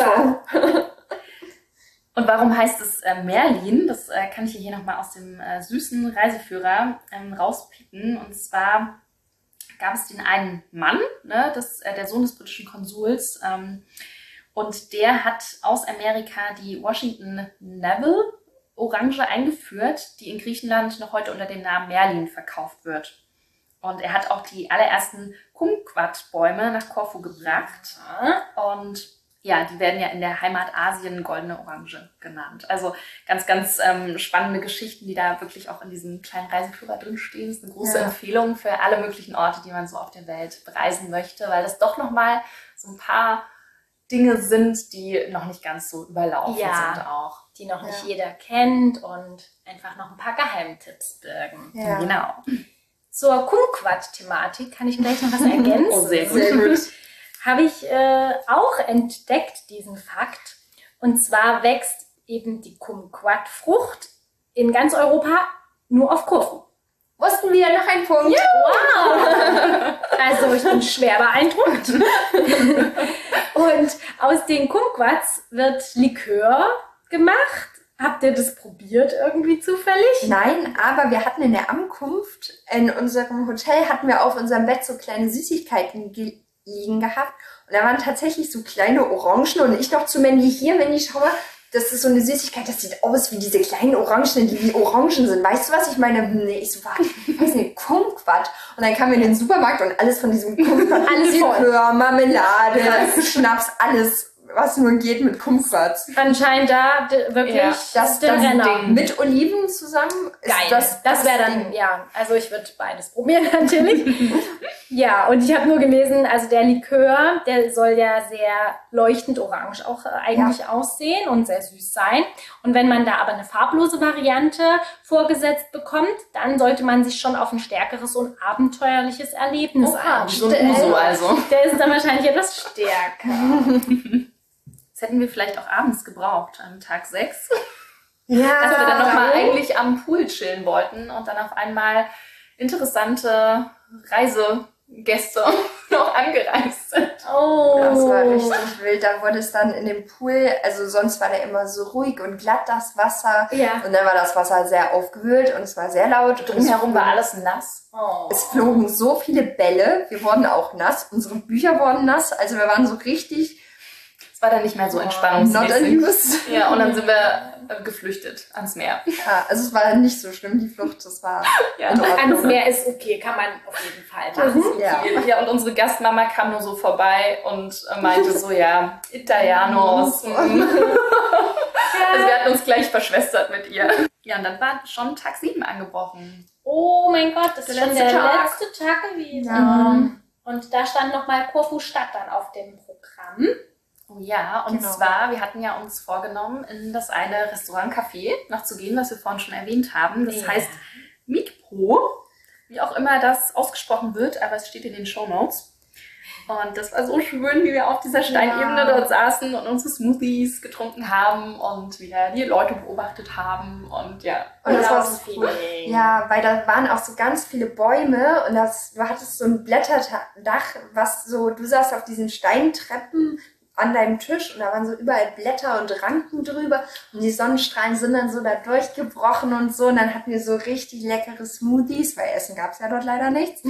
C: Und warum heißt es Merlin? Das kann ich hier nochmal aus dem süßen Reiseführer rauspicken. Und zwar gab es den einen Mann, ne, der Sohn des britischen Konsuls, und der hat aus Amerika die Washington Neville Orange eingeführt, die in Griechenland noch heute unter dem Namen Merlin verkauft wird. Und er hat auch die allerersten Kumquat-Bäume nach Korfu gebracht. Und ja, die werden ja in der Heimat Asien goldene Orange genannt. Also ganz, ganz spannende Geschichten, die da wirklich auch in diesem kleinen Reiseführer drinstehen. Das ist eine große Empfehlung für alle möglichen Orte, die man so auf der Welt bereisen möchte, weil das doch nochmal so ein paar Dinge sind, die noch nicht ganz so überlaufen sind auch.
D: Die noch nicht jeder kennt und einfach noch ein paar Geheimtipps birgen.
B: Ja.
C: Genau.
D: Zur Kumquat-Thematik kann ich gleich noch was ergänzen.
C: Oh, sehr gut.
D: Habe ich auch entdeckt, diesen Fakt. Und zwar wächst eben die Kumquat-Frucht in ganz Europa nur auf Korfu.
B: Wussten wir noch einen Punkt?
D: Ja. Wow! Also ich bin schwer beeindruckt. Und aus den Kumquats wird Likör gemacht. Habt ihr das probiert irgendwie zufällig?
B: Nein, aber wir hatten in der Ankunft, in unserem Hotel, hatten wir auf unserem Bett so kleine Süßigkeiten liegen gehabt. Und da waren tatsächlich so kleine Orangen. Und ich noch zu Mandy hier, wenn ich schaue, das ist so eine Süßigkeit, das sieht aus wie diese kleinen Orangen, die wie Orangen sind. Weißt du, was ich meine? Nee, ich so, ich weiß nicht, Kumquat. Und dann kamen wir in den Supermarkt und alles von diesem Kumquat,
D: Alles voll.
B: Likör, Marmelade, Schnaps, alles, was nur geht mit Kumquats.
D: Anscheinend da wirklich
B: Das
D: der Renner.
B: mit Oliven zusammen ist
D: Geil. Das wäre
B: Ding.
D: dann, ja, also ich würde beides probieren natürlich. Ja, und ich habe nur gelesen, also der Likör, der soll ja sehr leuchtend orange auch eigentlich aussehen und sehr süß sein. Und wenn man da aber eine farblose Variante vorgesetzt bekommt, dann sollte man sich schon auf ein stärkeres und abenteuerliches Erlebnis
C: So ein Uso also.
D: Der ist dann wahrscheinlich etwas stärker.
C: Das hätten wir vielleicht auch abends gebraucht, am Tag 6.
B: Ja,
C: Als wir dann nochmal eigentlich am Pool chillen wollten und dann auf einmal interessante Gäste noch angereist sind.
D: Oh.
B: Das war richtig wild. Da wurde es dann in dem Pool, also sonst war der immer so ruhig und glatt, das Wasser.
D: Ja.
B: Und dann war das Wasser sehr aufgewühlt und es war sehr laut. Und
C: Drumherum war alles nass.
D: Oh.
B: es flogen so viele Bälle. Wir wurden auch nass. Unsere Bücher wurden nass. Also wir waren so richtig
C: Es war dann nicht mehr so
B: not
C: entspannungsmäßig.
B: amused.
C: Ja, und dann sind wir geflüchtet ans Meer.
B: Ja, also es war nicht so schlimm, die Flucht. Das war
C: Ja.
B: in Ordnung.
D: Ans Meer ist okay, kann man auf jeden Fall machen.
B: Ja.
C: Ja, und unsere Gastmama kam nur so vorbei und meinte so, ja, Italianos. Also wir hatten uns gleich verschwestert mit ihr. Ja, und dann war schon Tag 7 angebrochen.
D: Oh mein Gott, das
C: Der
D: ist schon
C: letzte
D: der
C: Tag.
D: letzte Tag gewesen.
B: Ja.
D: Und da stand nochmal Korfu-Stadt dann auf dem Programm.
C: Oh ja, und
B: Genau.
C: zwar, wir hatten ja uns vorgenommen, in das eine Restaurant-Café noch zu gehen, was wir vorhin schon erwähnt haben. Das
D: Ja.
C: heißt Mikpro, wie auch immer das ausgesprochen wird, aber es steht in den Shownotes. Und das war so schön, wie wir auf dieser Steinebene dort saßen und unsere Smoothies getrunken haben und wieder die Leute beobachtet haben und ja.
B: Und das war
D: Urlaubsfeeling.
B: so cool. Ja, weil da waren auch so ganz viele Bäume und du hattest so ein Blätterdach, was so, du saßt auf diesen Steintreppen an deinem Tisch und da waren so überall Blätter und Ranken drüber und die Sonnenstrahlen sind dann so da durchgebrochen und so und dann hatten wir so richtig leckere Smoothies, weil Essen gab es ja dort leider nichts.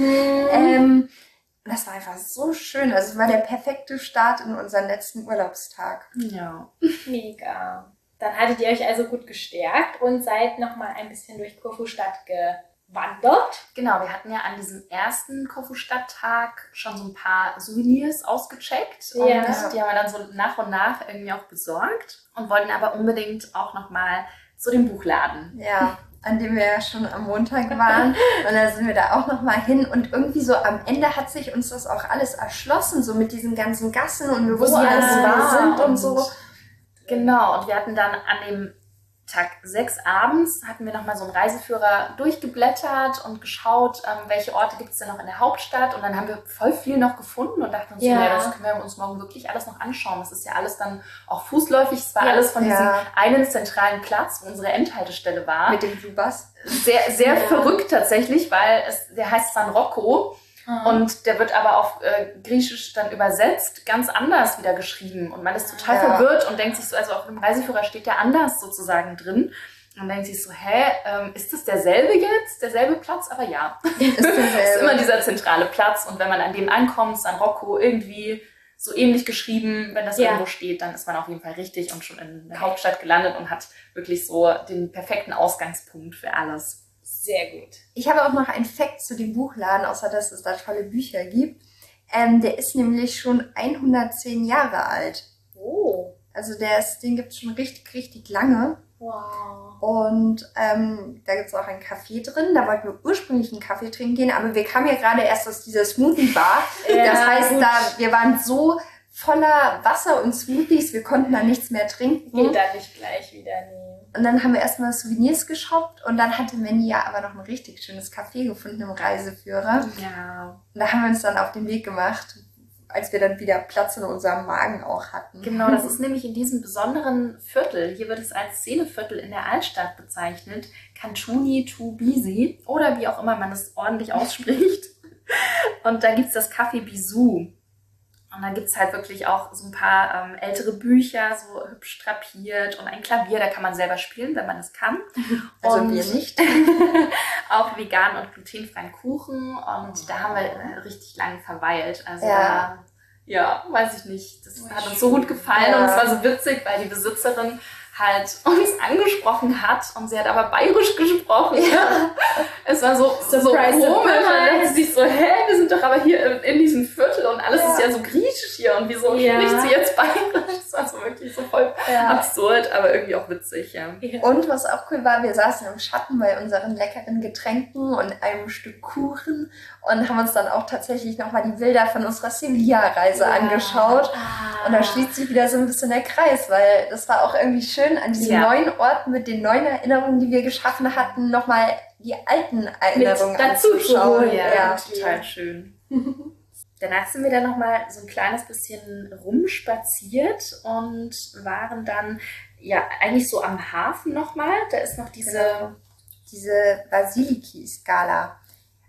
B: Und das war einfach so schön, also es war der perfekte Start in unseren letzten Urlaubstag.
C: Ja.
D: Mega. Dann hattet ihr euch also gut gestärkt und seid nochmal ein bisschen durch Korfu-Stadt gewandert.
C: Genau, wir hatten ja an diesem ersten Korfu-Stadttag schon so ein paar Souvenirs ausgecheckt und
D: Ja.
C: die haben wir dann so nach und nach irgendwie auch besorgt und wollten aber unbedingt auch nochmal zu dem Buchladen.
B: Ja, an dem wir ja schon am Montag waren. Und da sind wir da auch nochmal hin. Und irgendwie so am Ende hat sich uns das auch alles erschlossen, so mit diesen ganzen Gassen und wir wussten
C: Ja,
B: alles, wo wir
C: war
B: sind und
C: und-
B: so.
C: Genau, und wir hatten dann an dem Tag 6 abends, hatten wir nochmal so einen Reiseführer durchgeblättert und geschaut, welche Orte gibt es denn noch in der Hauptstadt. Und dann haben wir voll viel noch gefunden und dachten uns,
D: Ja.
C: so, ja, das können wir uns morgen wirklich alles noch anschauen. Das ist ja alles dann auch fußläufig. Es war
D: Ja.
C: alles von diesem
B: Ja.
C: einen zentralen Platz, wo unsere Endhaltestelle war.
B: Mit dem Blue Bus.
C: Sehr, sehr
D: Ja.
C: verrückt tatsächlich, weil der heißt San Rocco. Und der wird aber auf Griechisch dann übersetzt, ganz anders wieder geschrieben. Und man ist total
B: Ja.
C: verwirrt und denkt sich so, also auf dem Reiseführer steht der anders sozusagen drin. Und denkt sich so, ist das derselbe jetzt? Derselbe Platz? Aber ja,
B: Ist
C: es ist immer
B: derselbe.
C: dieser zentrale Platz. Und wenn man an dem ankommt, San Rocco, irgendwie so ähnlich geschrieben, wenn das
D: Ja.
C: irgendwo steht, dann ist man auf jeden Fall richtig und schon in der Hauptstadt gelandet und hat wirklich so den perfekten Ausgangspunkt für alles.
D: Sehr gut.
B: Ich habe auch noch einen Fact zu dem Buchladen, außer dass es da tolle Bücher gibt. Der ist nämlich schon 110 Jahre alt.
D: Oh.
B: Also den gibt es schon richtig, richtig lange.
D: Wow.
B: Und da gibt es auch einen Kaffee drin. Da wollten wir ursprünglich einen Kaffee trinken gehen, aber wir kamen ja gerade erst aus dieser Smoothie-Bar.
D: Ja,
B: Das heißt,
D: gut.
B: wir waren so voller Wasser und Smoothies, wir konnten da nichts mehr trinken.
D: Geht da nicht gleich wieder nehmen.
B: Und dann haben wir erstmal Souvenirs geshoppt und dann hatte Mandy ja aber noch ein richtig schönes Café gefunden im Reiseführer.
C: Ja.
B: Und da haben wir uns dann auf den Weg gemacht, als wir dann wieder Platz in unserem Magen auch hatten.
C: Genau, das ist nämlich in diesem besonderen Viertel. Hier wird es als Szeneviertel in der Altstadt bezeichnet. Cantuni Tubisi oder wie auch immer man es ordentlich ausspricht. Und da gibt es das Café Bisou. Und da gibt es halt wirklich auch so ein paar ältere Bücher, so hübsch drapiert und ein Klavier, da kann man selber spielen, wenn man es kann.
B: Also
C: Und
B: wir nicht.
C: auch vegan und glutenfreien Kuchen und da haben wir richtig lange verweilt. Also
B: Ja.
C: ja, weiß ich nicht. Das hat uns so gut gefallen und es war so witzig, weil die Besitzerin halt uns angesprochen hat und sie hat aber bayerisch gesprochen.
B: Ja.
C: Es war so
D: Surprise,
C: komisch. Man
D: surprise.
C: dachte sich so, wir sind doch aber hier in diesem Viertel und alles
B: Ja.
C: ist ja so griechisch hier und wieso
D: Ja.
C: spricht sie jetzt bayerisch? Das war so wirklich so voll absurd, aber irgendwie auch witzig, ja.
B: Und was auch cool war, wir saßen im Schatten bei unseren leckeren Getränken und einem Stück Kuchen und haben uns dann auch tatsächlich nochmal die Bilder von unserer Sevilla-Reise angeschaut. Und da schließt sich wieder so ein bisschen der Kreis, weil das war auch irgendwie schön, an diesen
C: Ja.
B: neuen Orten mit den neuen Erinnerungen, die wir geschaffen hatten, nochmal die alten Erinnerungen
D: dazu zu
B: anzuschauen.
D: holen,
C: Ja,
B: Ja.
C: total schön. Danach sind wir dann nochmal so ein kleines bisschen rumspaziert und waren dann ja eigentlich so am Hafen nochmal. Da ist noch diese...
B: Diese Basiliki-Skala.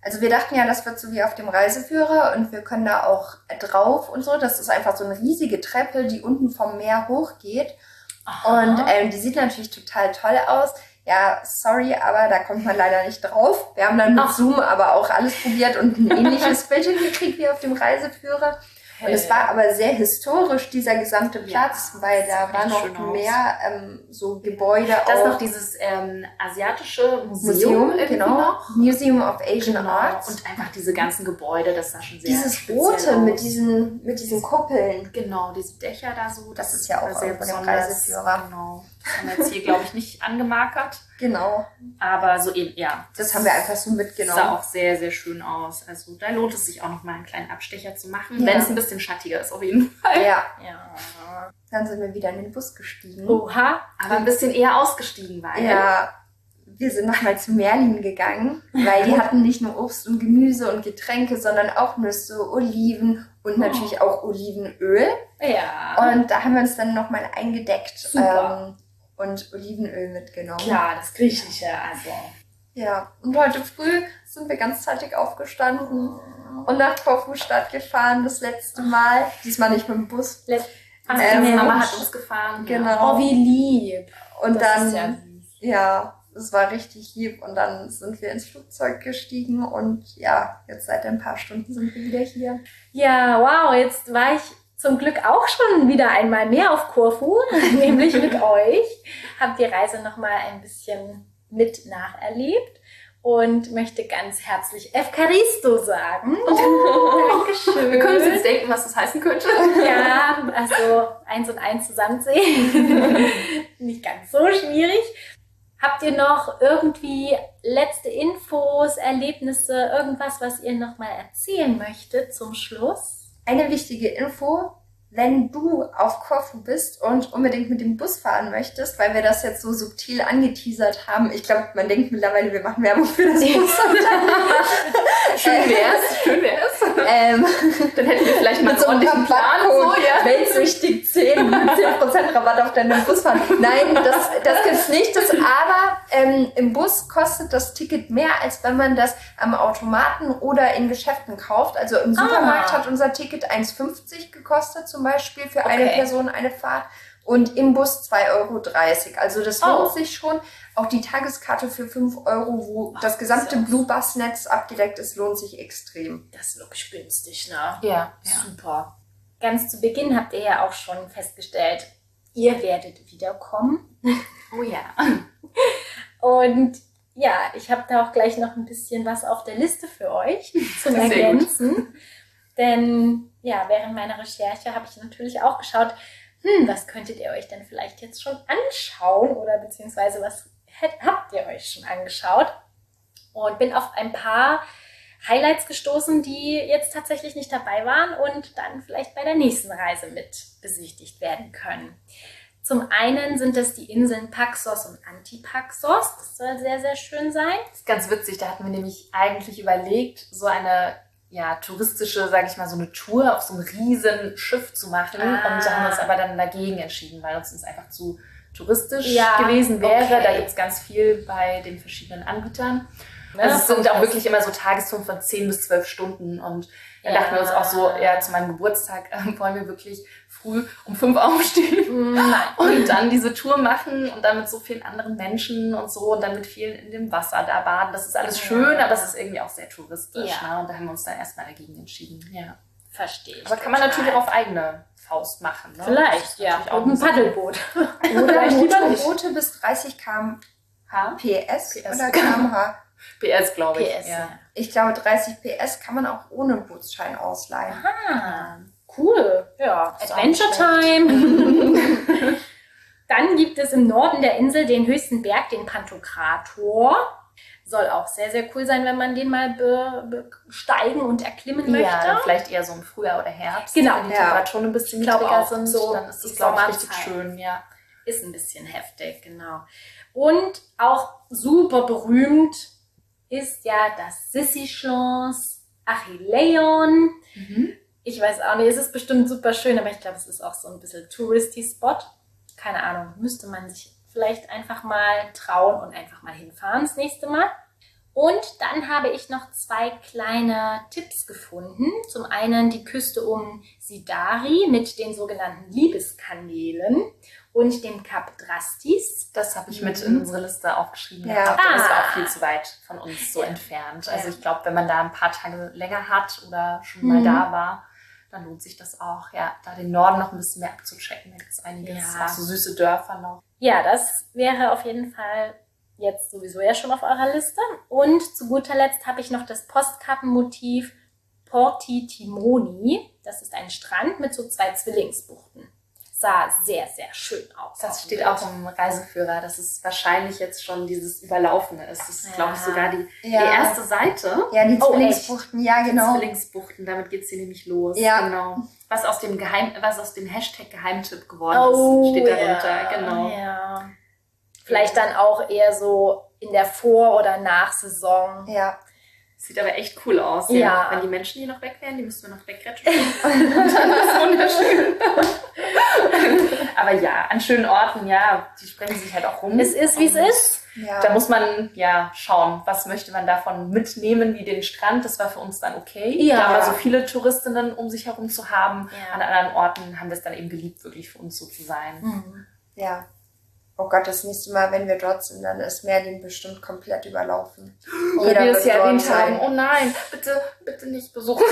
B: Also wir dachten ja, das wird so wie auf dem Reiseführer und wir können da auch drauf und so. Das ist einfach so eine riesige Treppe, die unten vom Meer hochgeht.
D: Aha.
B: Und die sieht natürlich total toll aus. Ja, sorry, aber da kommt man leider nicht drauf. Wir haben dann mit Zoom aber auch alles probiert und ein ähnliches Bild hingekriegt wie auf dem Reiseführer. Und es war aber sehr historisch, dieser gesamte Platz, weil da war noch mehr so Gebäude.
C: Da ist
B: auch
C: noch dieses asiatische Museum irgendwie
B: genau.
C: noch.
B: Museum of Asian Arts.
C: Und einfach diese ganzen Gebäude, das sah schon sehr
B: dieses
C: speziell
B: Rote
C: aus.
B: mit diesen Kuppeln.
C: Genau, diese Dächer da so.
B: Das ist ja auch
C: sehr
B: von dem
C: besonders.
B: Reiseführer.
C: Genau. Das haben wir jetzt hier, glaube ich, nicht angemarkert.
B: Genau.
C: Aber so eben, ja.
B: Das haben wir einfach so mitgenommen.
C: Sah auch sehr, sehr schön aus. Also da lohnt es sich auch noch mal einen kleinen Abstecher zu machen,
B: Ja.
C: wenn es ein bisschen schattiger ist, auf jeden Fall.
B: Ja.
D: Ja.
B: Dann sind wir wieder in den Bus gestiegen.
D: Oha.
C: Aber ein bisschen eher ausgestiegen war.
B: Ja, wir sind nochmal zu Merlin gegangen, weil die hatten nicht nur Obst und Gemüse und Getränke, sondern auch Nüsse, Oliven und natürlich auch Olivenöl.
D: Ja.
B: Und da haben wir uns dann nochmal eingedeckt
D: Super.
B: und Olivenöl mitgenommen.
D: Klar, das Griechische, also.
B: Ja, und heute früh sind wir ganzzeitig aufgestanden und nach Korfu-Stadt gefahren, das letzte Mal. Diesmal nicht mit dem Bus.
C: Mama hat uns gefahren.
B: Genau.
D: Oh, wie lieb.
B: Und
D: Das
B: dann,
D: ist ja süß.
B: ja, es war richtig lieb. Und dann sind wir ins Flugzeug gestiegen und ja, jetzt seit ein paar Stunden sind wir wieder hier.
D: Ja, wow, jetzt war ich zum Glück auch schon wieder einmal mehr auf Korfu, nämlich mit euch. Hab die Reise nochmal ein bisschen mit nacherlebt und möchte ganz herzlich Evkaristo sagen. Dankeschön.
C: Wir können uns jetzt denken, was das heißen könnte.
D: Ja, also 1 und 1 zusammenzählen. Nicht ganz so schwierig. Habt ihr noch irgendwie letzte Infos, Erlebnisse, irgendwas, was ihr nochmal erzählen möchtet zum Schluss?
B: Eine wichtige Info, wenn du auf Korfu bist und unbedingt mit dem Bus fahren möchtest, weil wir das jetzt so subtil angeteasert haben. Ich glaube, man denkt mittlerweile, wir machen Werbung für das Bus.
C: Schön wär's. Dann hätten wir vielleicht mal
B: Mit so einem
C: ordentlichen Plan. So, ja.
B: Weltsüchtig 10% Rabatt auf deine Busfahrt. Nein, das gibt's nicht. Aber im Bus kostet das Ticket mehr, als wenn man das am Automaten oder in Geschäften kauft. Also im Supermarkt hat unser Ticket 1,50 gekostet zum Beispiel für eine Person eine Fahrt. Und im Bus 2,30 €. Also das lohnt sich schon. Auch die Tageskarte für 5 €, wo das gesamte Blue Bus Netz abgedeckt ist, lohnt sich extrem.
D: Das ist wirklich günstig, ne?
C: Ja.
D: Super. Ganz zu Beginn habt ihr ja auch schon festgestellt, ihr werdet wiederkommen.
C: Oh ja.
D: Und ja, ich habe da auch gleich noch ein bisschen was auf der Liste für euch zum
C: Sehr gut.
D: Ergänzen. Denn ja, während meiner Recherche habe ich natürlich auch geschaut, was könntet ihr euch denn vielleicht jetzt schon anschauen oder beziehungsweise was habt ihr euch schon angeschaut? Und bin auf ein paar Highlights gestoßen, die jetzt tatsächlich nicht dabei waren und dann vielleicht bei der nächsten Reise mit besichtigt werden können. Zum einen sind es die Inseln Paxos und Antipaxos. Das soll sehr, sehr schön sein.
C: Das ist ganz witzig. Da hatten wir nämlich eigentlich überlegt, so eine touristische, sage ich mal, so eine Tour auf so einem riesen Schiff zu machen. Und da haben wir uns aber dann dagegen entschieden, weil uns das einfach zu touristisch gewesen wäre.
D: okay.
C: Da gibt es ganz viel bei den verschiedenen Anbietern.
D: Ne,
C: Also es sind auch
D: das-
C: wirklich immer so Tagestouren von 10 bis 12 Stunden. Und dann
D: Ja.
C: dachten wir uns auch so, zu meinem Geburtstag wollen wir wirklich früh um 5 aufstehen
D: Nein.
C: und dann diese Tour machen und dann mit so vielen anderen Menschen und so und dann mit vielen in dem Wasser da baden. Das ist alles schön, aber es ist irgendwie auch sehr touristisch.
D: Ja.
C: Ne? Und da haben wir uns dann erstmal dagegen entschieden. Ja.
D: Verstehe ich.
C: Aber kann man
D: total.
C: natürlich auf eigene Faust machen. Ne?
D: Vielleicht,
C: Das ist
D: ja.
C: natürlich auch
D: Und ein
C: so.
D: Paddelboot.
B: Oder
D: Vielleicht lieber nicht.
B: Motorboote bis 30 km/h. PS
C: PS.
B: oder km/h?
C: PS, glaube ich.
D: PS, ja.
B: Ich glaube, 30 PS kann man auch ohne Bootsschein ausleihen.
D: Ah, cool. Ja,
B: Ist auch
D: Adventure
B: nicht
D: Time. Dann gibt es im Norden der Insel den höchsten Berg, den Pantokrator. Soll auch sehr, sehr cool sein, wenn man den mal besteigen und erklimmen möchte.
C: Ja, dann vielleicht eher so im Frühjahr oder Herbst,
D: Genau,
C: wenn die
B: ja.
C: Temperaturen ein bisschen
D: Ich glaube
C: niedriger
D: auch,
C: sind.
D: so
C: Dann ist
D: die
C: das, glaube ich, richtig
D: Sommerzeit.
C: schön. Ja.
D: Ist ein bisschen heftig, genau. Und auch super berühmt ist ja das Sisychlons Achilleon. Ich weiß auch nicht, es ist bestimmt super schön, aber ich glaube, es ist auch so ein bisschen Touristy-Spot. Keine Ahnung, müsste man sich vielleicht einfach mal trauen und einfach mal hinfahren das nächste Mal. Und dann habe ich noch 2 kleine Tipps gefunden. Zum einen die Küste um Sidari mit den sogenannten Liebeskanälen und dem Kap Drastis.
C: Das habe ich mit in unsere Liste aufgeschrieben.
B: Ja.
C: gehabt. Das war auch viel zu weit von uns so entfernt. Also ich glaube, wenn man da ein paar Tage länger hat oder schon mal da war, dann lohnt sich das auch, ja, da den Norden noch ein bisschen mehr abzuchecken. Da gibt es einiges, auch so süße Dörfer noch.
D: Ja, das wäre auf jeden Fall jetzt sowieso ja schon auf eurer Liste. Und zu guter Letzt habe ich noch das Postkappenmotiv Porti Timoni. Das ist ein Strand mit so 2 Zwillingsbuchten. Sah sehr, sehr schön aus.
C: Das steht auch im Reiseführer, dass es wahrscheinlich jetzt schon dieses Überlaufene ist. Das ist, glaube ich, sogar die erste Seite.
B: Ja, die Zwillingsbuchten, ja, genau.
C: Zwillingsbuchten, damit geht es hier nämlich los.
B: Ja.
C: Genau. Was aus dem Hashtag Geheimtipp geworden ist, steht darunter. Genau.
D: Ja. Vielleicht dann auch eher so in der Vor- oder Nachsaison.
B: Ja.
C: Sieht aber echt cool aus.
D: Ja.
C: Wenn die Menschen hier noch weg wären, die müssten wir noch wegretten. Und dann ist wunderschön. Aber ja, an schönen Orten, ja, die sprechen sich halt auch rum.
D: Es ist, wie es ist.
B: Ja.
C: Da muss man ja schauen, was möchte man davon mitnehmen, wie den Strand. Das war für uns dann okay.
D: Ja.
C: Da mal so viele Touristinnen um sich herum zu haben.
D: Ja.
C: An anderen Orten haben wir es dann eben geliebt, wirklich für uns so zu sein.
B: Ja. Oh Gott, das nächste Mal, wenn wir dort sind, dann ist Merlin bestimmt komplett überlaufen.
C: Weil wir es ja
B: dort
C: erwähnt
B: sein.
C: haben, oh nein, bitte nicht besuchen.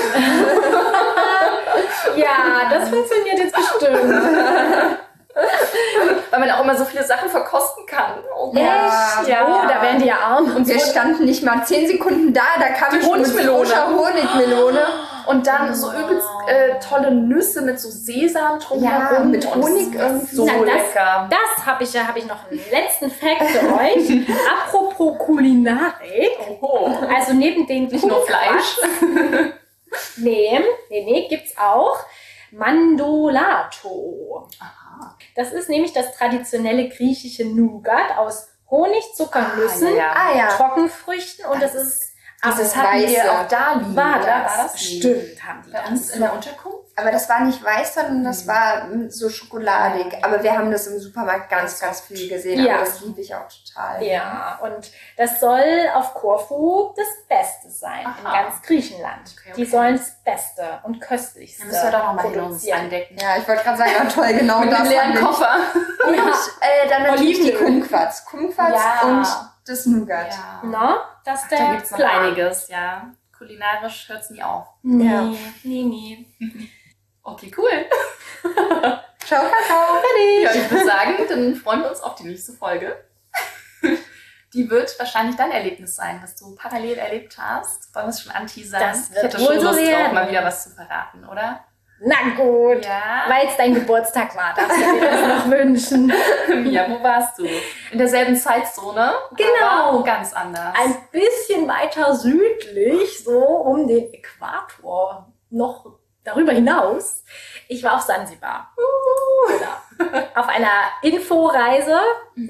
D: Ja, das funktioniert jetzt bestimmt.
C: Weil man auch immer so viele Sachen verkosten kann. Oh Gott.
B: Ja.
D: Ja. Oh, da werden die ja arm.
B: Und wir standen nicht mal 10 Sekunden da kam
C: Die
B: schon mit
C: Honigmelone.
B: frischer Honigmelone.
C: Und dann so übelst tolle Nüsse mit so Sesam drumherum.
B: Ja, mit
C: Und
B: Honig
C: das ist
B: irgendwie.
C: so
D: Na,
C: lecker.
D: Das habe ich noch einen letzten Fact für euch. Apropos Kulinarik.
C: Oh.
D: Also neben den
C: Nicht nur Fleisch.
D: Nee, gibt's auch Mandolato.
C: Aha.
D: Das ist nämlich das traditionelle griechische Nougat aus Honig, Zuckernüssen,
B: Ah ja.
D: Trockenfrüchten und das ist
C: Das hatten wir auch da liegen.
D: War
C: oder?
D: das?
C: nicht?
D: Stimmt, haben die
C: Bei
D: das.
C: uns in der Unterkunft?
B: Aber das war nicht weiß, sondern das war so schokoladig. Aber wir haben das im Supermarkt ganz, ganz viel gesehen.
D: Ja.
B: Aber das liebe ich auch total.
D: Ja, und das soll auf Korfu das Beste sein in
C: Aha.
D: ganz Griechenland.
C: Okay.
D: Die sollen das Beste und Köstlichste
C: Dann müssen wir doch noch mal hin und uns
D: produzieren.
C: andecken.
B: Ja, ich wollte gerade sagen, ja toll, genau
C: Mit
B: das
C: einem leeren
B: fand ich.
C: Koffer.
B: Und dann natürlich die
D: Olivenöl.
B: Kumquats. Kumquats
C: Ja.
B: und das Nougat.
C: Ja.
D: No, das ist
C: Da
D: der
C: gibt es noch
D: Plan.
C: einiges, ja. Kulinarisch hört es nie auf.
D: Nee, nee.
C: Okay, cool.
B: Ciao, Kakao.
C: Ja, ich würde sagen, dann freuen wir uns auf die nächste Folge. Die wird wahrscheinlich dein Erlebnis sein, was du parallel erlebt hast. Wollen wir es schon anteasern?
D: Das wird
C: ich hätte
D: wohl
C: schon
D: so
C: Lust drauf,
D: werden.
C: mal wieder was zu verraten, oder?
D: Na gut,
C: Ja.
D: weil es dein Geburtstag war, darfst du dir das noch wünschen.
C: Ja, wo warst du? In derselben Zeitzone?
D: Genau.
C: Aber ganz anders.
D: Ein bisschen weiter südlich, so um den Äquator, noch darüber hinaus. Ich war auf Sansibar. Genau. Auf einer Inforeise.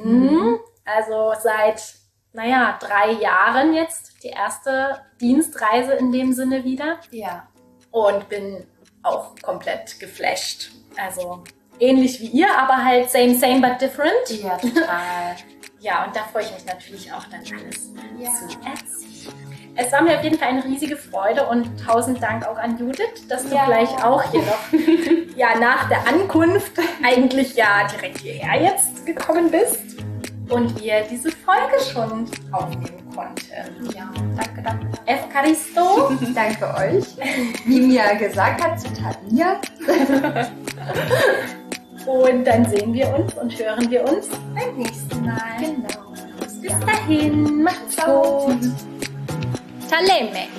D: Also seit, 3 Jahren jetzt die erste Dienstreise in dem Sinne wieder.
C: Ja.
D: Und bin auch komplett geflasht. Also ähnlich wie ihr, aber halt same but different.
C: Ja, total.
D: Ja, und da freue ich mich natürlich auch dann alles zu erzählen. Es war mir auf jeden Fall eine riesige Freude und 1000 Dank auch an Judith, dass du gleich auch hier noch nach der Ankunft eigentlich direkt hierher jetzt gekommen bist und wir diese Folge schon aufnehmen konnten.
C: Ja, danke.
D: Evkaristo.
B: Danke euch. Wie Mia gesagt hat, Zitat Mia.
D: Und dann sehen wir uns und hören wir uns beim nächsten Mal.
B: Genau.
D: Bis dahin, macht's gut. Taleme.